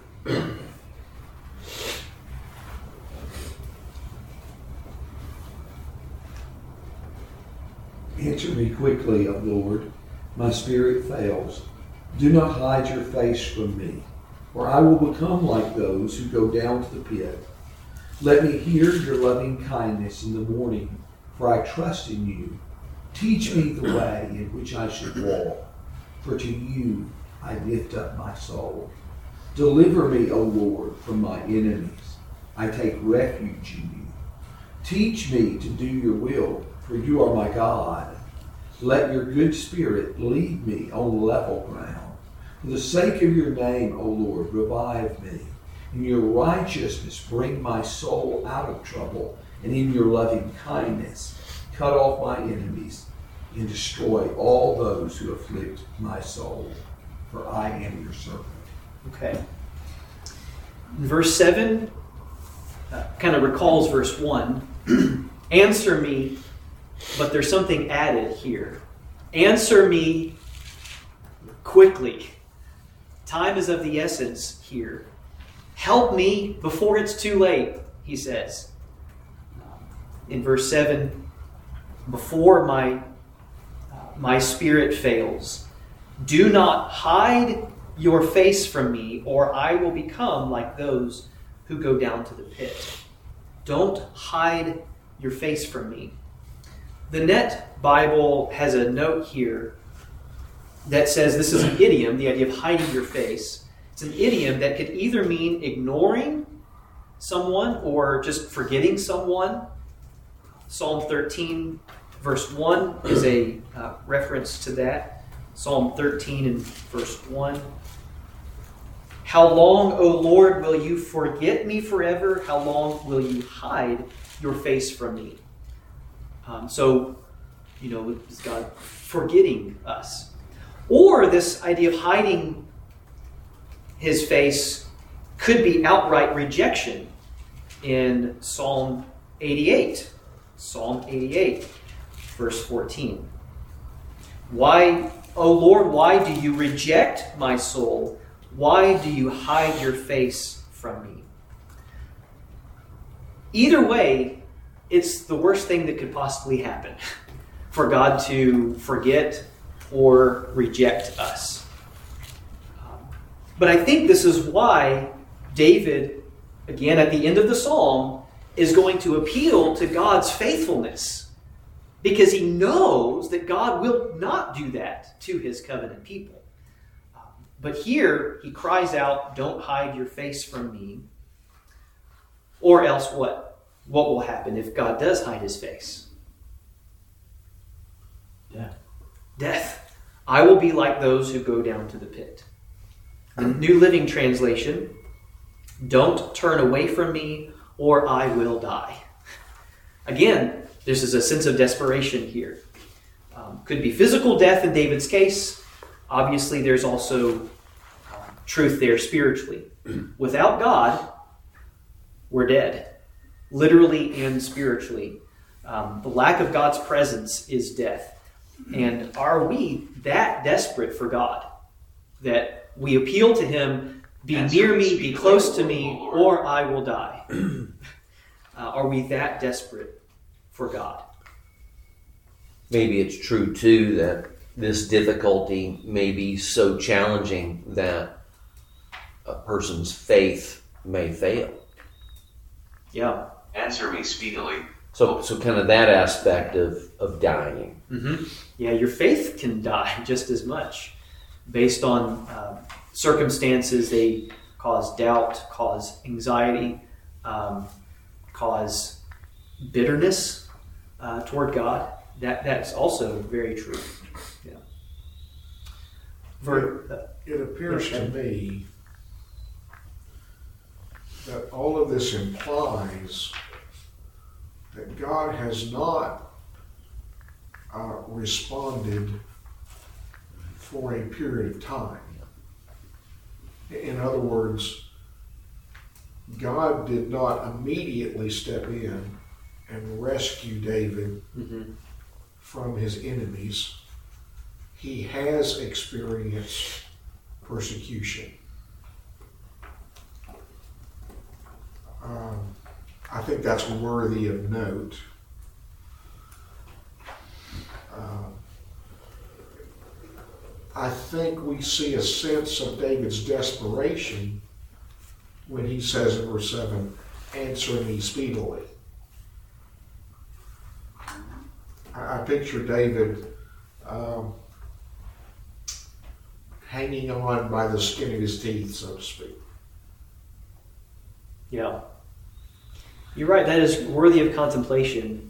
Answer me quickly, O Lord. My spirit fails. Do not hide your face from me, or I will become like those who go down to the pit. Let me hear your loving kindness in the morning, for I trust in you. Teach me the way in which I should walk, for to you I lift up my soul. Deliver me, O Lord, from my enemies. I take refuge in you. Teach me to do your will, for you are my God. Let your good spirit lead me on level ground. For the sake of your name, O Lord, revive me. In your righteousness, bring my soul out of trouble, and in your loving kindness, cut off my enemies and destroy all those who afflict my soul, for I am your servant. Okay. Verse 7 kind of recalls verse 1. Answer me, but there's something added here. Answer me quickly. Time is of the essence here. Help me before it's too late, he says. In verse 7, before my spirit fails, do not hide your face from me, or I will become like those who go down to the pit. Don't hide your face from me. The Net Bible has a note here that says this is an idiom, the idea of hiding your face. It's an idiom that could either mean ignoring someone or just forgetting someone. Psalm 13, verse 1 is a reference to that. Psalm 13 and verse 1. How long, O Lord, will you forget me forever? How long will you hide your face from me? Is God forgetting us? Or this idea of hiding his face could be outright rejection in Psalm 88. Psalm 88, verse 14. Why, O Lord, why do you reject my soul? Why do you hide your face from me? Either way, it's the worst thing that could possibly happen for God to forget or reject us. But I think this is why David, again at the end of the psalm, is going to appeal to God's faithfulness, because he knows that God will not do that to his covenant people. But here he cries out, don't hide your face from me. Or else what? What will happen if God does hide his face? Death. I will be like those who go down to the pit. The New Living Translation, don't turn away from me or I will die. Again, this is a sense of desperation here. Could be physical death in David's case. Obviously, there's also truth there spiritually. Without God, we're dead, literally and spiritually. The lack of God's presence is death. And are we that desperate for God that we appeal to him, be near me, be close to me, or I will die? Are we that desperate for God? Maybe it's true, too, that this difficulty may be so challenging that a person's faith may fail. Yeah. Answer me speedily. So kind of that aspect of dying. Mm-hmm. Yeah, your faith can die just as much based on circumstances. They cause doubt, cause anxiety, cause bitterness toward God. That's also very true. Yeah. It appears to me that all of this implies that God has not responded for a period of time. In other words, God did not immediately step in and rescue David from his enemies. He has experienced persecution. I think that's worthy of note. I think we see a sense of David's desperation when he says in verse 7, answer me speedily. I picture David hanging on by the skin of his teeth, so to speak. Yeah. You're right. That is worthy of contemplation.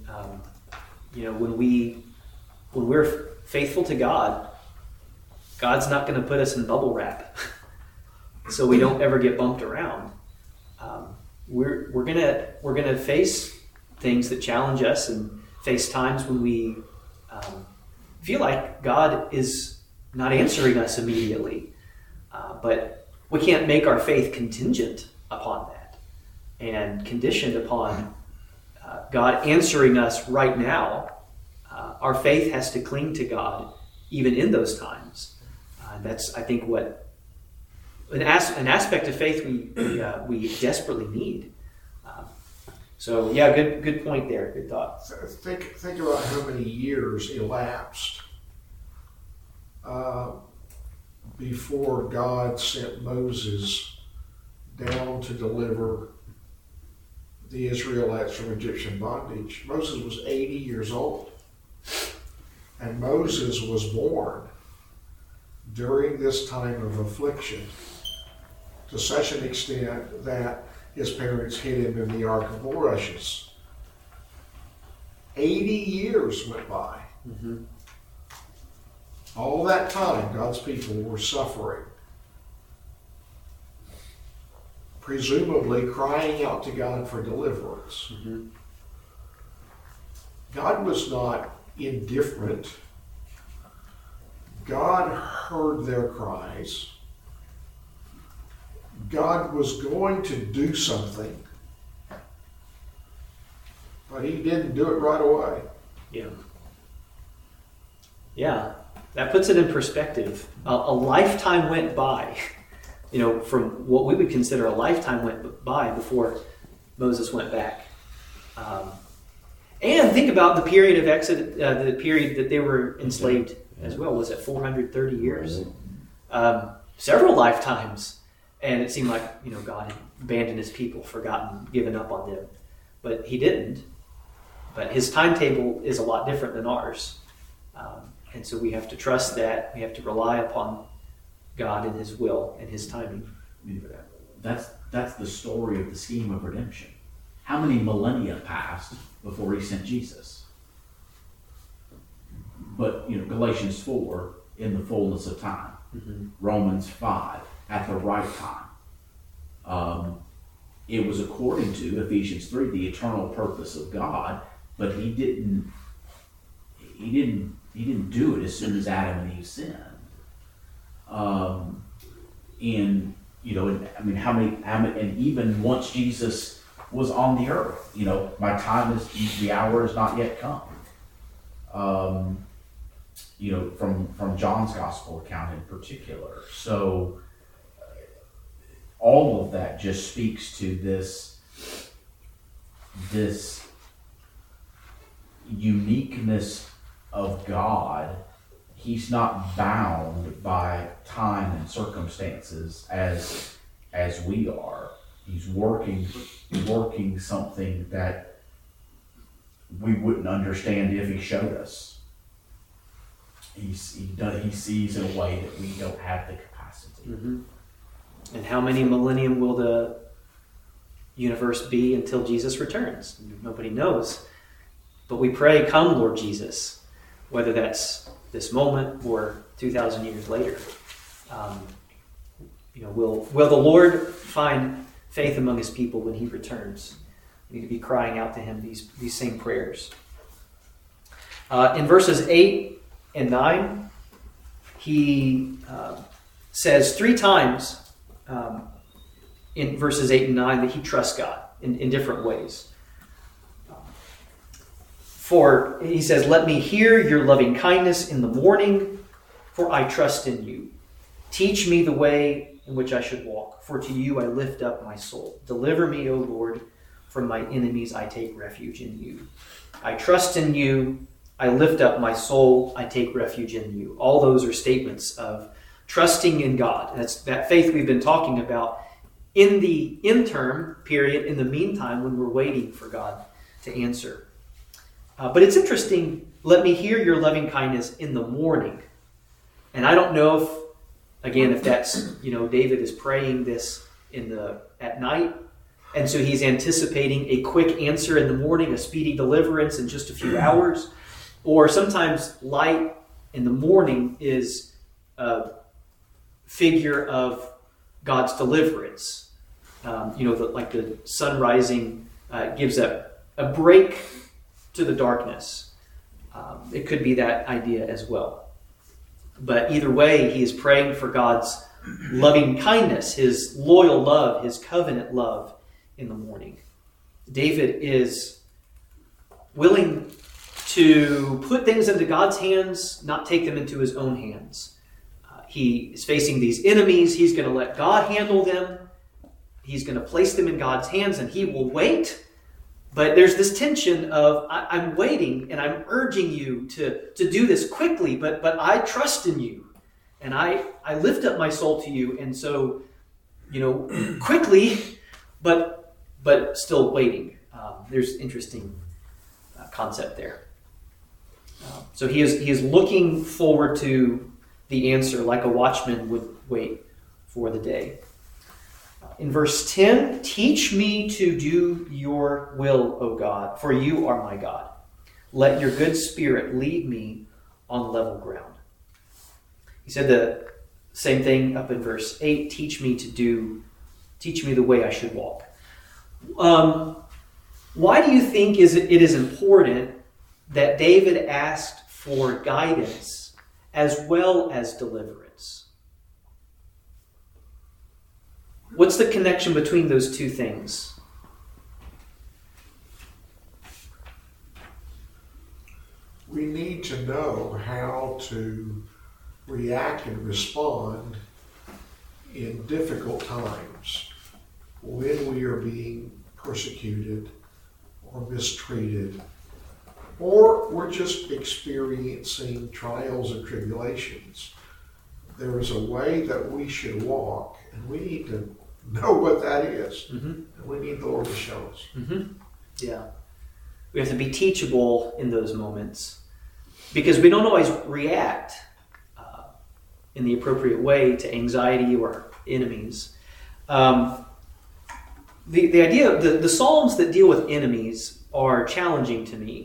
When we're faithful to God, God's not going to put us in bubble wrap, so we don't ever get bumped around. We're gonna face things that challenge us, and face times when we feel like God is not answering us immediately. But we can't make our faith contingent upon that and conditioned upon God answering us right now. Our faith has to cling to God even in those times. That's, I think, what an aspect of faith we desperately need. Good point there. Good thought. Think about how many years elapsed before God sent Moses down to deliver the Israelites from Egyptian bondage. Moses was 80 years old, and Moses was born during this time of affliction to such an extent that his parents hid him in the ark of bulrushes. 80 years went by. Mm-hmm. All that time, God's people were suffering, presumably crying out to God for deliverance. Mm-hmm. God was not indifferent. God heard their cries. God was going to do something, but he didn't do it right away. Yeah, that puts it in perspective. A lifetime went by, from what we would consider a lifetime went by before Moses went back. And think about the period of Exodus, the period that they were enslaved as well. Was it 430 years? Several lifetimes. And it seemed like, God had abandoned his people, given up on them. But he didn't. But his timetable is a lot different than ours. And so we have to trust that. We have to rely upon God and his will and his timing. That's the story of the scheme of redemption. How many millennia passed before he sent Jesus? But, Galatians 4, in the fullness of time. Mm-hmm. Romans 5, at the right time. It was according to Ephesians 3, the eternal purpose of God, but he didn't do it as soon as Adam and Eve sinned. How many, and even once Jesus was on the earth, the hour has not yet come. From John's gospel account in particular. So all of that just speaks to this uniqueness of God. he's not bound by time and circumstances as we are. He's working something that we wouldn't understand if he showed us. He sees in a way that we don't have the capacity. Mm-hmm. And how many millennium will the universe be until Jesus returns? Nobody knows. But we pray, come, Lord Jesus, whether that's this moment or 2,000 years later. Will the Lord find faith among his people when he returns? We need to be crying out to him these same prayers. In verses 8 and 9, he says 3 times in verses 8 and 9 that he trusts God in different ways. For he says, let me hear your loving kindness in the morning, for I trust in you. Teach me the way in which I should walk, for to you I lift up my soul. Deliver me, O Lord, from my enemies. I take refuge in you. I trust in you. I lift up my soul. I take refuge in you. All those are statements of trusting in God. That's that faith we've been talking about in the interim period, in the meantime, when we're waiting for God to answer. But it's interesting, let me hear your loving kindness in the morning. And I don't know if that's, David is praying this at night. And so he's anticipating a quick answer in the morning, a speedy deliverance in just a few hours. Or sometimes light in the morning is a figure of God's deliverance. Like the sun rising gives a break to the darkness. It could be that idea as well. But either way, he is praying for God's loving kindness, his loyal love, his covenant love in the morning. David is willing to put things into God's hands, not take them into his own hands. He is facing these enemies. He's going to let God handle them. He's going to place them in God's hands, and he will wait. But there's this tension of, I'm waiting and I'm urging you to do this quickly, but I trust in you. And I lift up my soul to you. And so, quickly, but still waiting. There's interesting concept there. So he is looking forward to the answer like a watchman would wait for the day. In verse 10, teach me to do your will, O God, for you are my God. Let your good spirit lead me on level ground. He said the same thing up in verse 8, teach me the way I should walk. Why do you think it is important that David asked for guidance as well as deliverance? What's the connection between those two things? We need to know how to react and respond in difficult times when we are being persecuted or mistreated, or we're just experiencing trials and tribulations. There is a way that we should walk, and we need to know what that is. Mm-hmm. And we need the Lord to show us. Mm-hmm. Yeah. We have to be teachable in those moments because we don't always react in the appropriate way to anxiety or enemies. The idea of the Psalms that deal with enemies are challenging to me.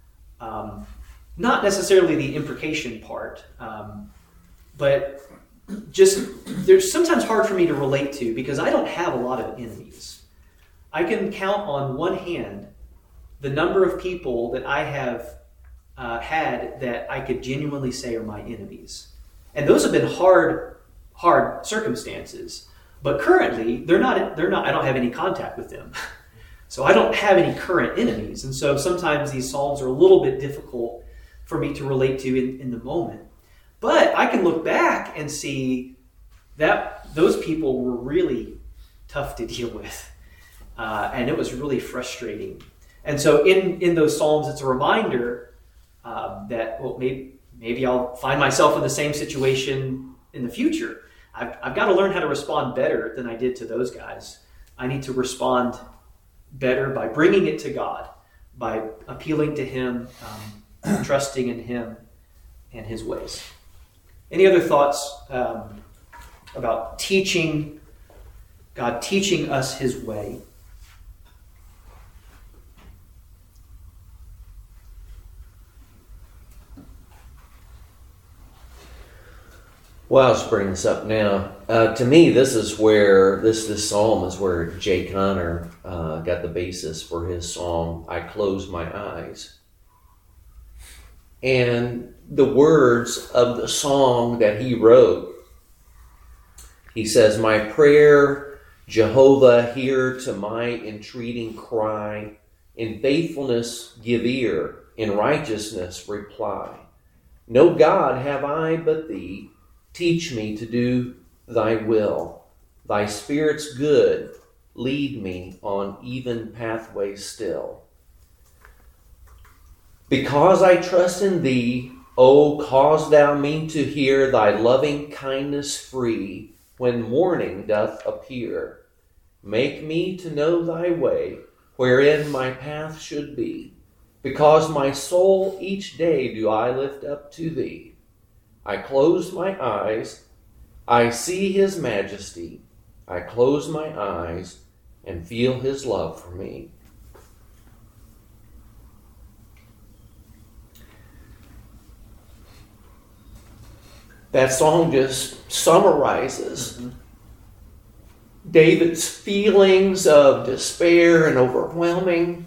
Not necessarily the imprecation part, but just they're sometimes hard for me to relate to because I don't have a lot of enemies. I can count on one hand the number of people that I have had that I could genuinely say are my enemies. And those have been hard circumstances. But currently, they're not. I don't have any contact with them. So I don't have any current enemies. And so sometimes these Psalms are a little bit difficult for me to relate to in the moment. But I can look back and see that those people were really tough to deal with. And it was really frustrating. And so in those Psalms, it's a reminder that maybe maybe I'll find myself in the same situation in the future. I've got to learn how to respond better than I did to those guys. I need to respond better by bringing it to God, by appealing to Him, trusting in Him and His ways. Any other thoughts about teaching, God teaching us His way? Well, I'll just bring this up now. To me, this is where this psalm is where Jay Connor got the basis for his song, "I Close My Eyes." And the words of the song that he wrote, he says, "My prayer, Jehovah, hear to my entreating cry. In faithfulness give ear, in righteousness reply. No God have I but thee. Teach me to do thy will. Thy Spirit's good. Lead me on even pathways still. Because I trust in thee, O cause thou me to hear thy loving kindness free when morning doth appear. Make me to know thy way, wherein my path should be. Because my soul each day do I lift up to thee. I close my eyes, I see his majesty. I close my eyes and feel his love for me." That song just summarizes David's feelings of despair and overwhelmingness,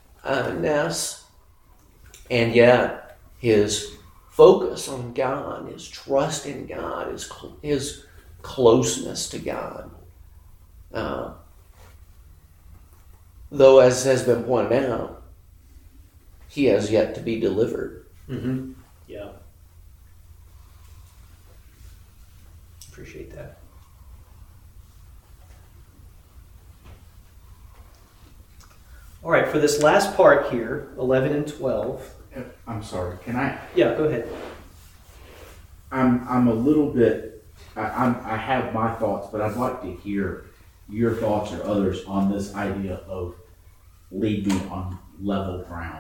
and yet his focus on God, his trust in God, his closeness to God. Though, as has been pointed out, he has yet to be delivered. Mm-hmm. Yeah. Appreciate that. All right, for this last part here, 11 and 12. I'm sorry. Can I? Yeah, go ahead. I'm a little bit. I have my thoughts, but I'd like to hear your thoughts or others on this idea of lead me on level ground.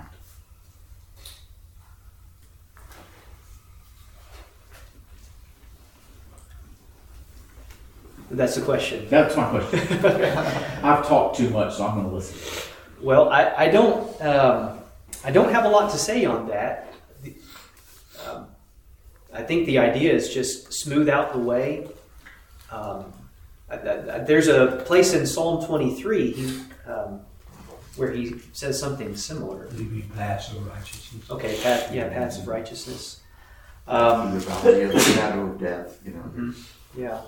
That's the question. That's my question. I've talked too much, so I'm going to listen. Well, I don't have a lot to say on that. I think the idea is just smooth out the way. There's a place in Psalm 23 where he says something similar. Paths of righteousness. Okay, paths of righteousness. In the valley of the shadow of death, Yeah.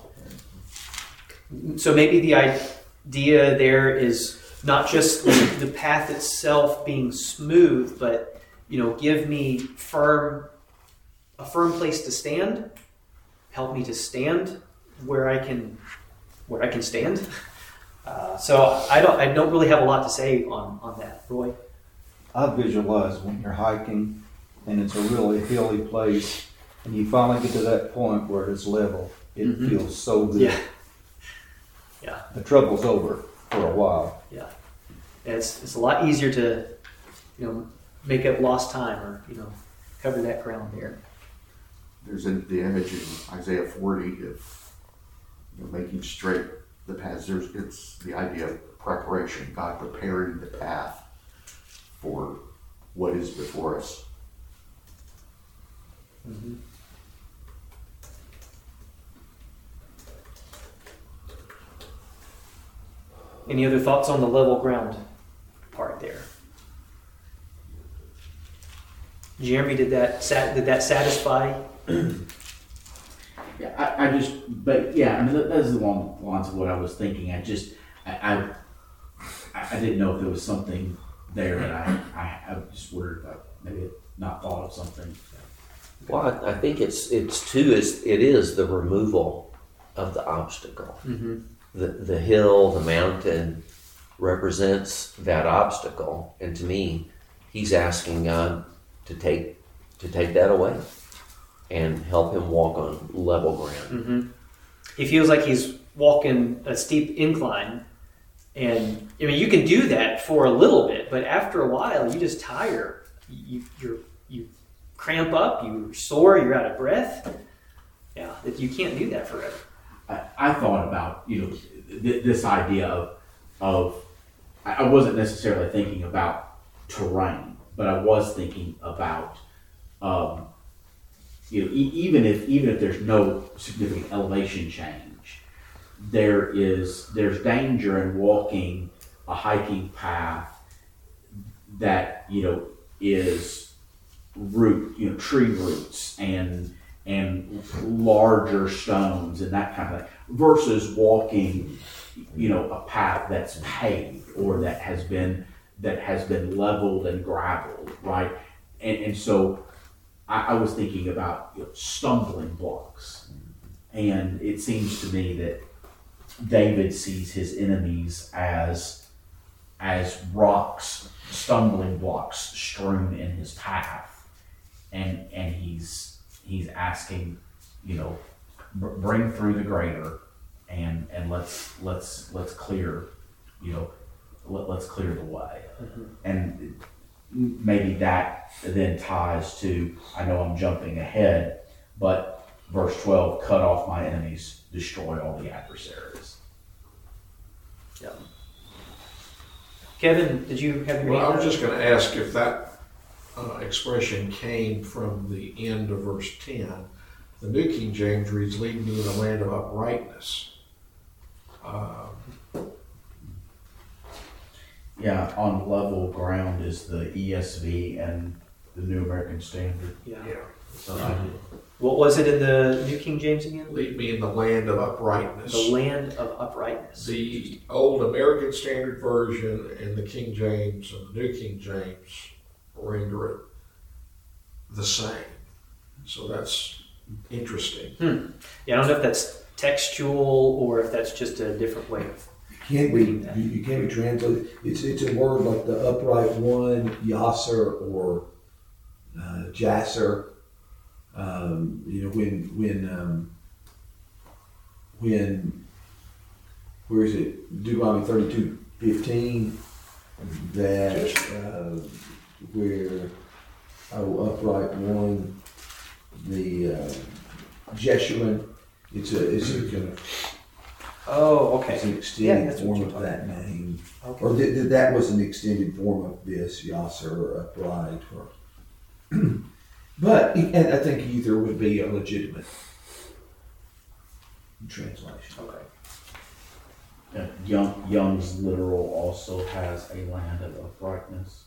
So maybe the idea there is not just the path itself being smooth, but give me a firm place to stand. Help me to stand where I can stand. So I don't really have a lot to say on that, Roy. I visualize when you're hiking and it's a really hilly place and you finally get to that point where it's level. It feels so good. Yeah. The trouble's over for a while. Yeah. It's a lot easier to, make up lost time or, cover that ground there. There's the image in Isaiah 40 of making straight the paths. It's the idea of preparation, God preparing the path for what is before us. Mm-hmm. Any other thoughts on the level ground part there? Jeremy, did that satisfy? Yeah, I mean, that is along the lines of what I was thinking. I didn't know if there was something there that I just worried about. Maybe not thought of something. Well, I think it is the removal of the obstacle. Mm-hmm. The hill, the mountain represents that obstacle, and to me, he's asking God to take that away. and help him walk on level ground. He feels like he's walking a steep incline. And I mean, you can do that for a little bit, but after a while, you just tire. You cramp up, you're sore, you're out of breath. Yeah, you can't do that forever. I thought about, this idea of I wasn't necessarily thinking about terrain, but I was thinking about, even if there's no significant elevation change, there's danger in walking a hiking path that is tree roots and larger stones and that kind of thing, versus walking a path that's paved or that has been leveled and gravelled, right? And so I was thinking about stumbling blocks, and it seems to me that David sees his enemies as rocks, stumbling blocks strewn in his path, and he's asking, bring through the greater, and let's clear, let's clear the way. And maybe that then ties to, I know I'm jumping ahead, but verse 12, cut off my enemies, destroy all the adversaries. Yeah. Kevin, did you have your Well, I hand was up? just going to ask if that expression came from the end of verse 10. The New King James reads, lead me in the land of uprightness. Yeah, on level ground is the ESV and the New American Standard. Yeah. So What was it in the New King James again? Lead me in the land of uprightness. The land of uprightness. The Old American Standard Version and the King James and the New King James render it the same. So that's interesting. Yeah, I don't know if that's textual or if that's just a different way of reading that. You can't be translated. It's a word like the upright one, Yasser or Jasser. When where is it? Deuteronomy 32:15, that where upright one, the Jeshurun, it's a kind of Oh, it's okay. an extended that's what form you're of talking that about. name, Okay. or that was an extended form of this Yasser or upright, or but and I think either would be a legitimate translation. Okay. Young's literal also has a land of uprightness.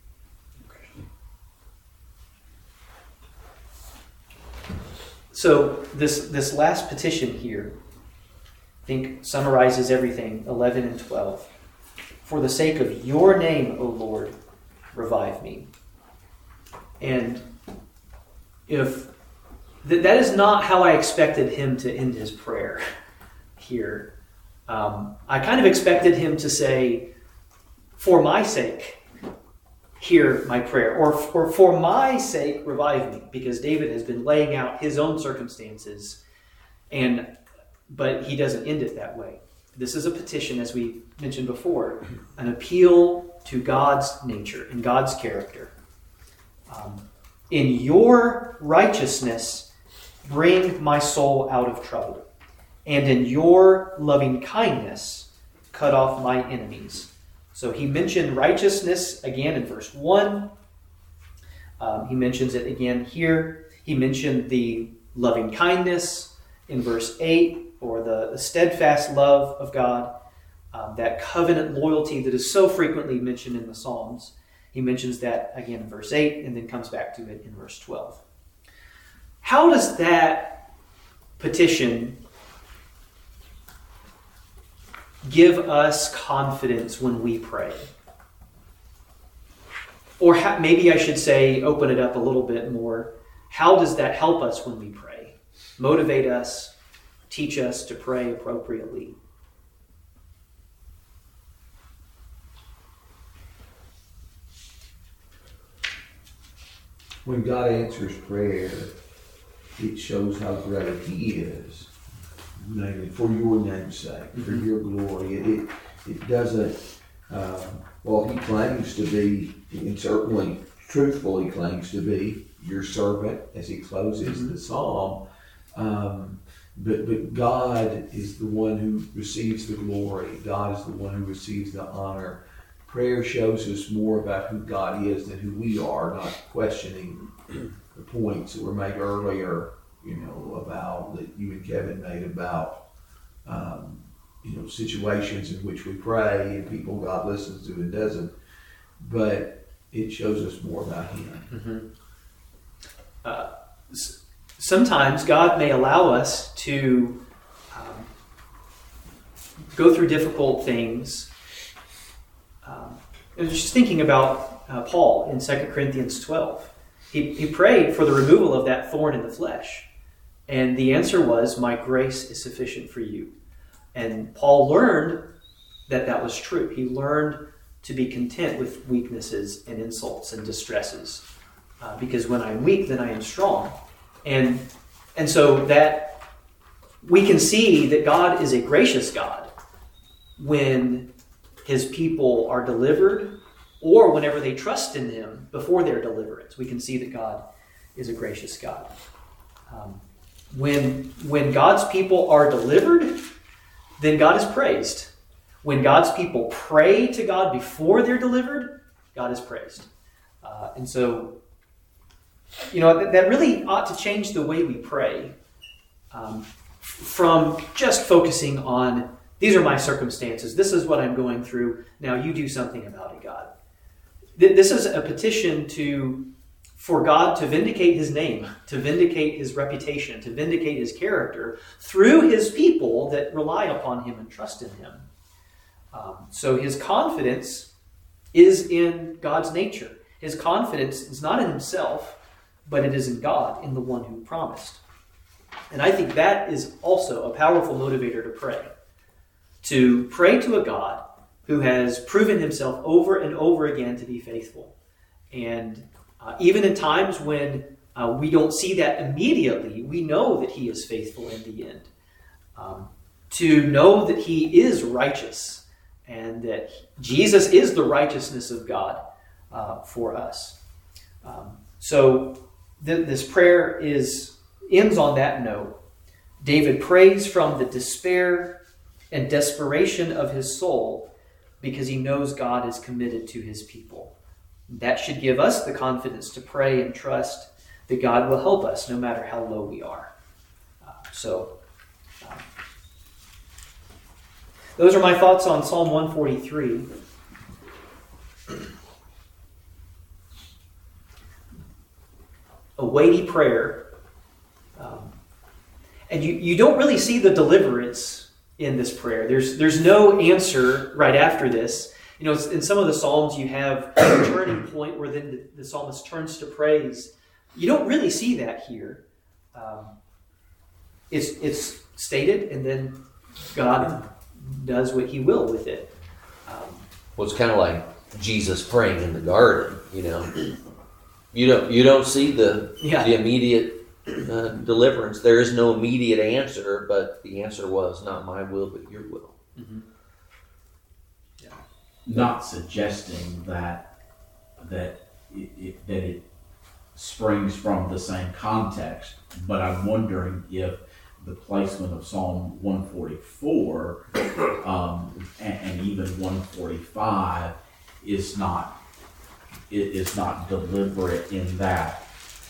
So this last petition here, I think summarizes everything, 11 and 12. For the sake of your name, O Lord, revive me. And if that is not how I expected him to end his prayer here. I kind of expected him to say, for my sake, hear my prayer, or for my sake, revive me, because David has been laying out his own circumstances, but he doesn't end it that way. This is a petition, as we mentioned before, an appeal to God's nature and God's character. In your righteousness, bring my soul out of trouble, and in your loving kindness, cut off my enemies. So he mentioned righteousness again in verse 1. He mentions it again here. He mentioned the loving kindness in verse 8, or the steadfast love of God, that covenant loyalty that is so frequently mentioned in the Psalms. He mentions that again in verse 8 and then comes back to it in verse 12. How does that petition give us confidence when we pray? Or maybe I should say, open it up a little bit more. How does that help us when we pray? Motivate us, teach us to pray appropriately. When God answers prayer, it shows how great He is, namely for your name's sake, for your glory. It doesn't, well, He claims to be, and certainly truthfully claims to be, your servant as he closes the psalm. But God is the one who receives the glory. God is the one who receives the honor. Prayer shows us more about who God is than who we are, not questioning the points that were made earlier, about that you and Kevin made about, situations in which we pray and people God listens to and doesn't. But it shows us more about Him. Sometimes God may allow us to go through difficult things. I was just thinking about Paul in 2 Corinthians 12. He prayed for the removal of that thorn in the flesh. And the answer was, my grace is sufficient for you. And Paul learned that was true. He learned to be content with weaknesses and insults and distresses. Because when I'm weak, then I am strong. And so that we can see that God is a gracious God when His people are delivered, or whenever they trust in Him before their deliverance. We can see that God is a gracious God. When God's people are delivered, then God is praised. When God's people pray to God before they're delivered, God is praised. And so, that really ought to change the way we pray, from just focusing on, these are my circumstances, this is what I'm going through, now you do something about it, God. This is a petition for God to vindicate His name, to vindicate His reputation, to vindicate His character through His people that rely upon Him and trust in Him. So His confidence is in God's nature. His confidence is not in Himself, but it is in God, in the one who promised. And I think that is also a powerful motivator to pray. To pray to a God who has proven Himself over and over again to be faithful. And even in times when we don't see that immediately, we know that He is faithful in the end. To know that He is righteous and that Jesus is the righteousness of God for us. So this prayer ends on that note. David prays from the despair and desperation of his soul because he knows God is committed to His people. That should give us the confidence to pray and trust that God will help us no matter how low we are. Those are my thoughts on Psalm 143. A weighty prayer. And you don't really see the deliverance in this prayer. There's no answer right after this. In some of the Psalms you have a turning point where then the psalmist turns to praise. You don't really see that here. It's stated, and then God does what He will with it. Well, it's kind of like Jesus praying in the garden. You don't see the immediate deliverance. There is no immediate answer, but the answer was not my will, but your will. Mm-hmm. Yeah. Not suggesting that it springs from the same context, but I'm wondering if the placement of Psalm 144 and even 145 is not deliberate in that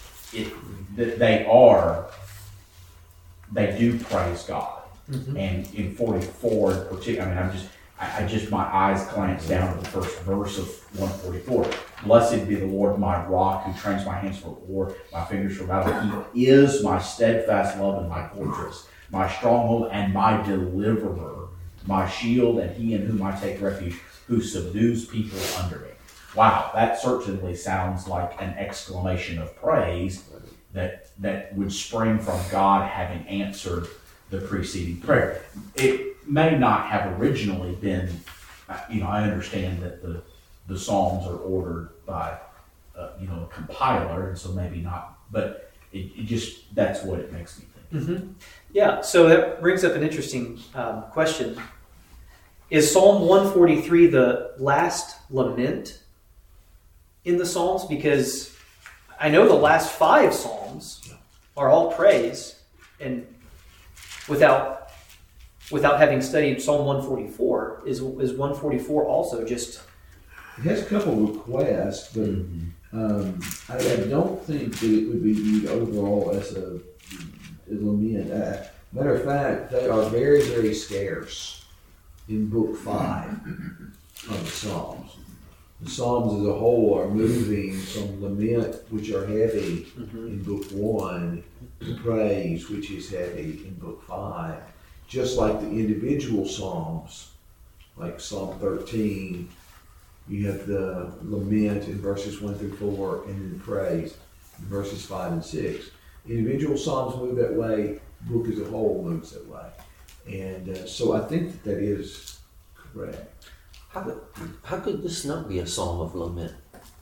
they do praise God. Mm-hmm. And in 44 in particular, I just my eyes glance down to the first verse of 144. Blessed be the Lord my rock, who trains my hands for war, my fingers for battle. He is my steadfast love and my fortress, my stronghold and my deliverer, my shield and He in whom I take refuge, who subdues people under me. Wow, that certainly sounds like an exclamation of praise that would spring from God having answered the preceding prayer. It may not have originally been, I understand that the Psalms are ordered by, a compiler, and so maybe not, but it just, that's what it makes me think. Mm-hmm. Yeah, so that brings up an interesting question. Is Psalm 143 the last lament in the Psalms? Because I know the last 5 Psalms are all praise, and without having studied Psalm 144, is 144 also just... It has a couple of requests, but I don't think that it would be viewed overall as a lament. Matter of fact, they are very, very scarce in Book 5 of the Psalms. The Psalms as a whole are moving from lament, which are heavy in Book 1, to praise, which is heavy in Book 5. Just like the individual Psalms, like Psalm 13, you have the lament in verses 1 through 4, and then praise in verses 5 and 6. Individual Psalms move that way, the book as a whole moves that way. And so I think that is correct. How could this not be a psalm of lament?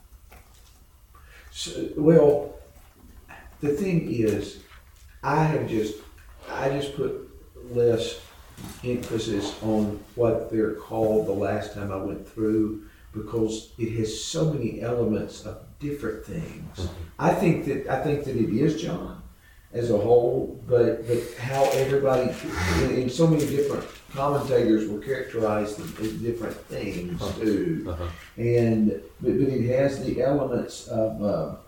So, well, the thing is, I just put less emphasis on what they're called the last time I went through, because it has so many elements of different things. I think that it is John as a whole, but how everybody in so many different commentators will characterize them as different things too. And but it has the elements of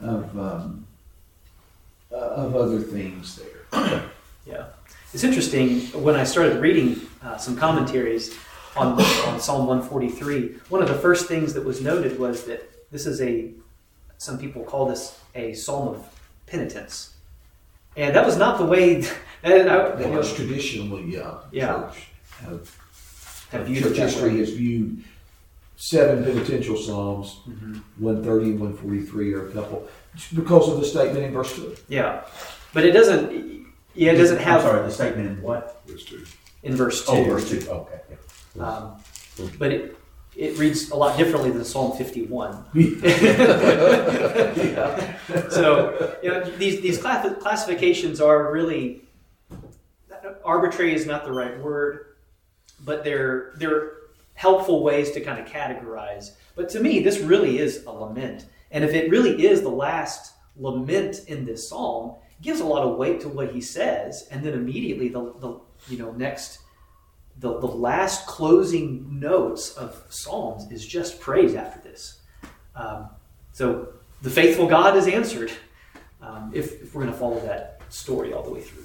other things there. Yeah. It's interesting, when I started reading some commentaries on Psalm 143, one of the first things that was noted was that this is some people call this a psalm of penitence. And that was not the way That's traditionally church have viewed church it that history way. has viewed 7 penitential psalms, 130 and 143 are a couple, because of the statement in verse 2. Yeah. But it doesn't have... I'm sorry, the statement in what? In verse 2. Oh, verse 2, okay. Yeah. But it reads a lot differently than Psalm 51. Yeah. So these classifications are really, arbitrary is not the right word, but they're helpful ways to kind of categorize. But to me, this really is a lament. And if it really is the last lament in this psalm, it gives a lot of weight to what he says, and then immediately the last closing notes of Psalms is just praise after this. So the faithful God is answered if we're going to follow that story all the way through.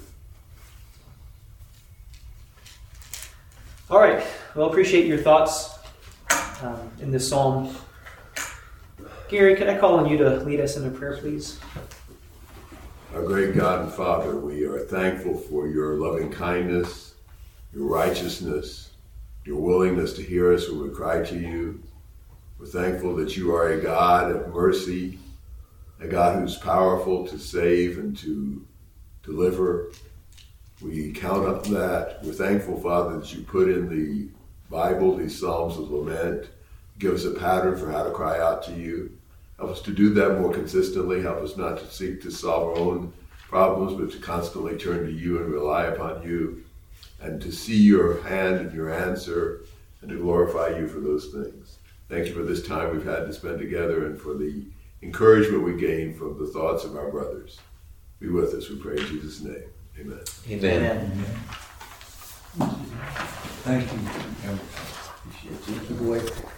All right. Well, appreciate your thoughts in this psalm. Gary, could I call on you to lead us in a prayer, please? Our great God and Father, we are thankful for your loving kindness, your righteousness, your willingness to hear us when we cry to you. We're thankful that you are a God of mercy, a God who's powerful to save and to deliver. We count on that. We're thankful, Father, that you put in the Bible these Psalms of lament. Give us a pattern for how to cry out to you. Help us to do that more consistently. Help us not to seek to solve our own problems, but to constantly turn to you and rely upon you, and to see your hand and your answer, and to glorify you for those things. Thank you for this time we've had to spend together, and for the encouragement we gain from the thoughts of our brothers. Be with us, we pray in Jesus' name. Amen. Amen. Thank you. Appreciate you.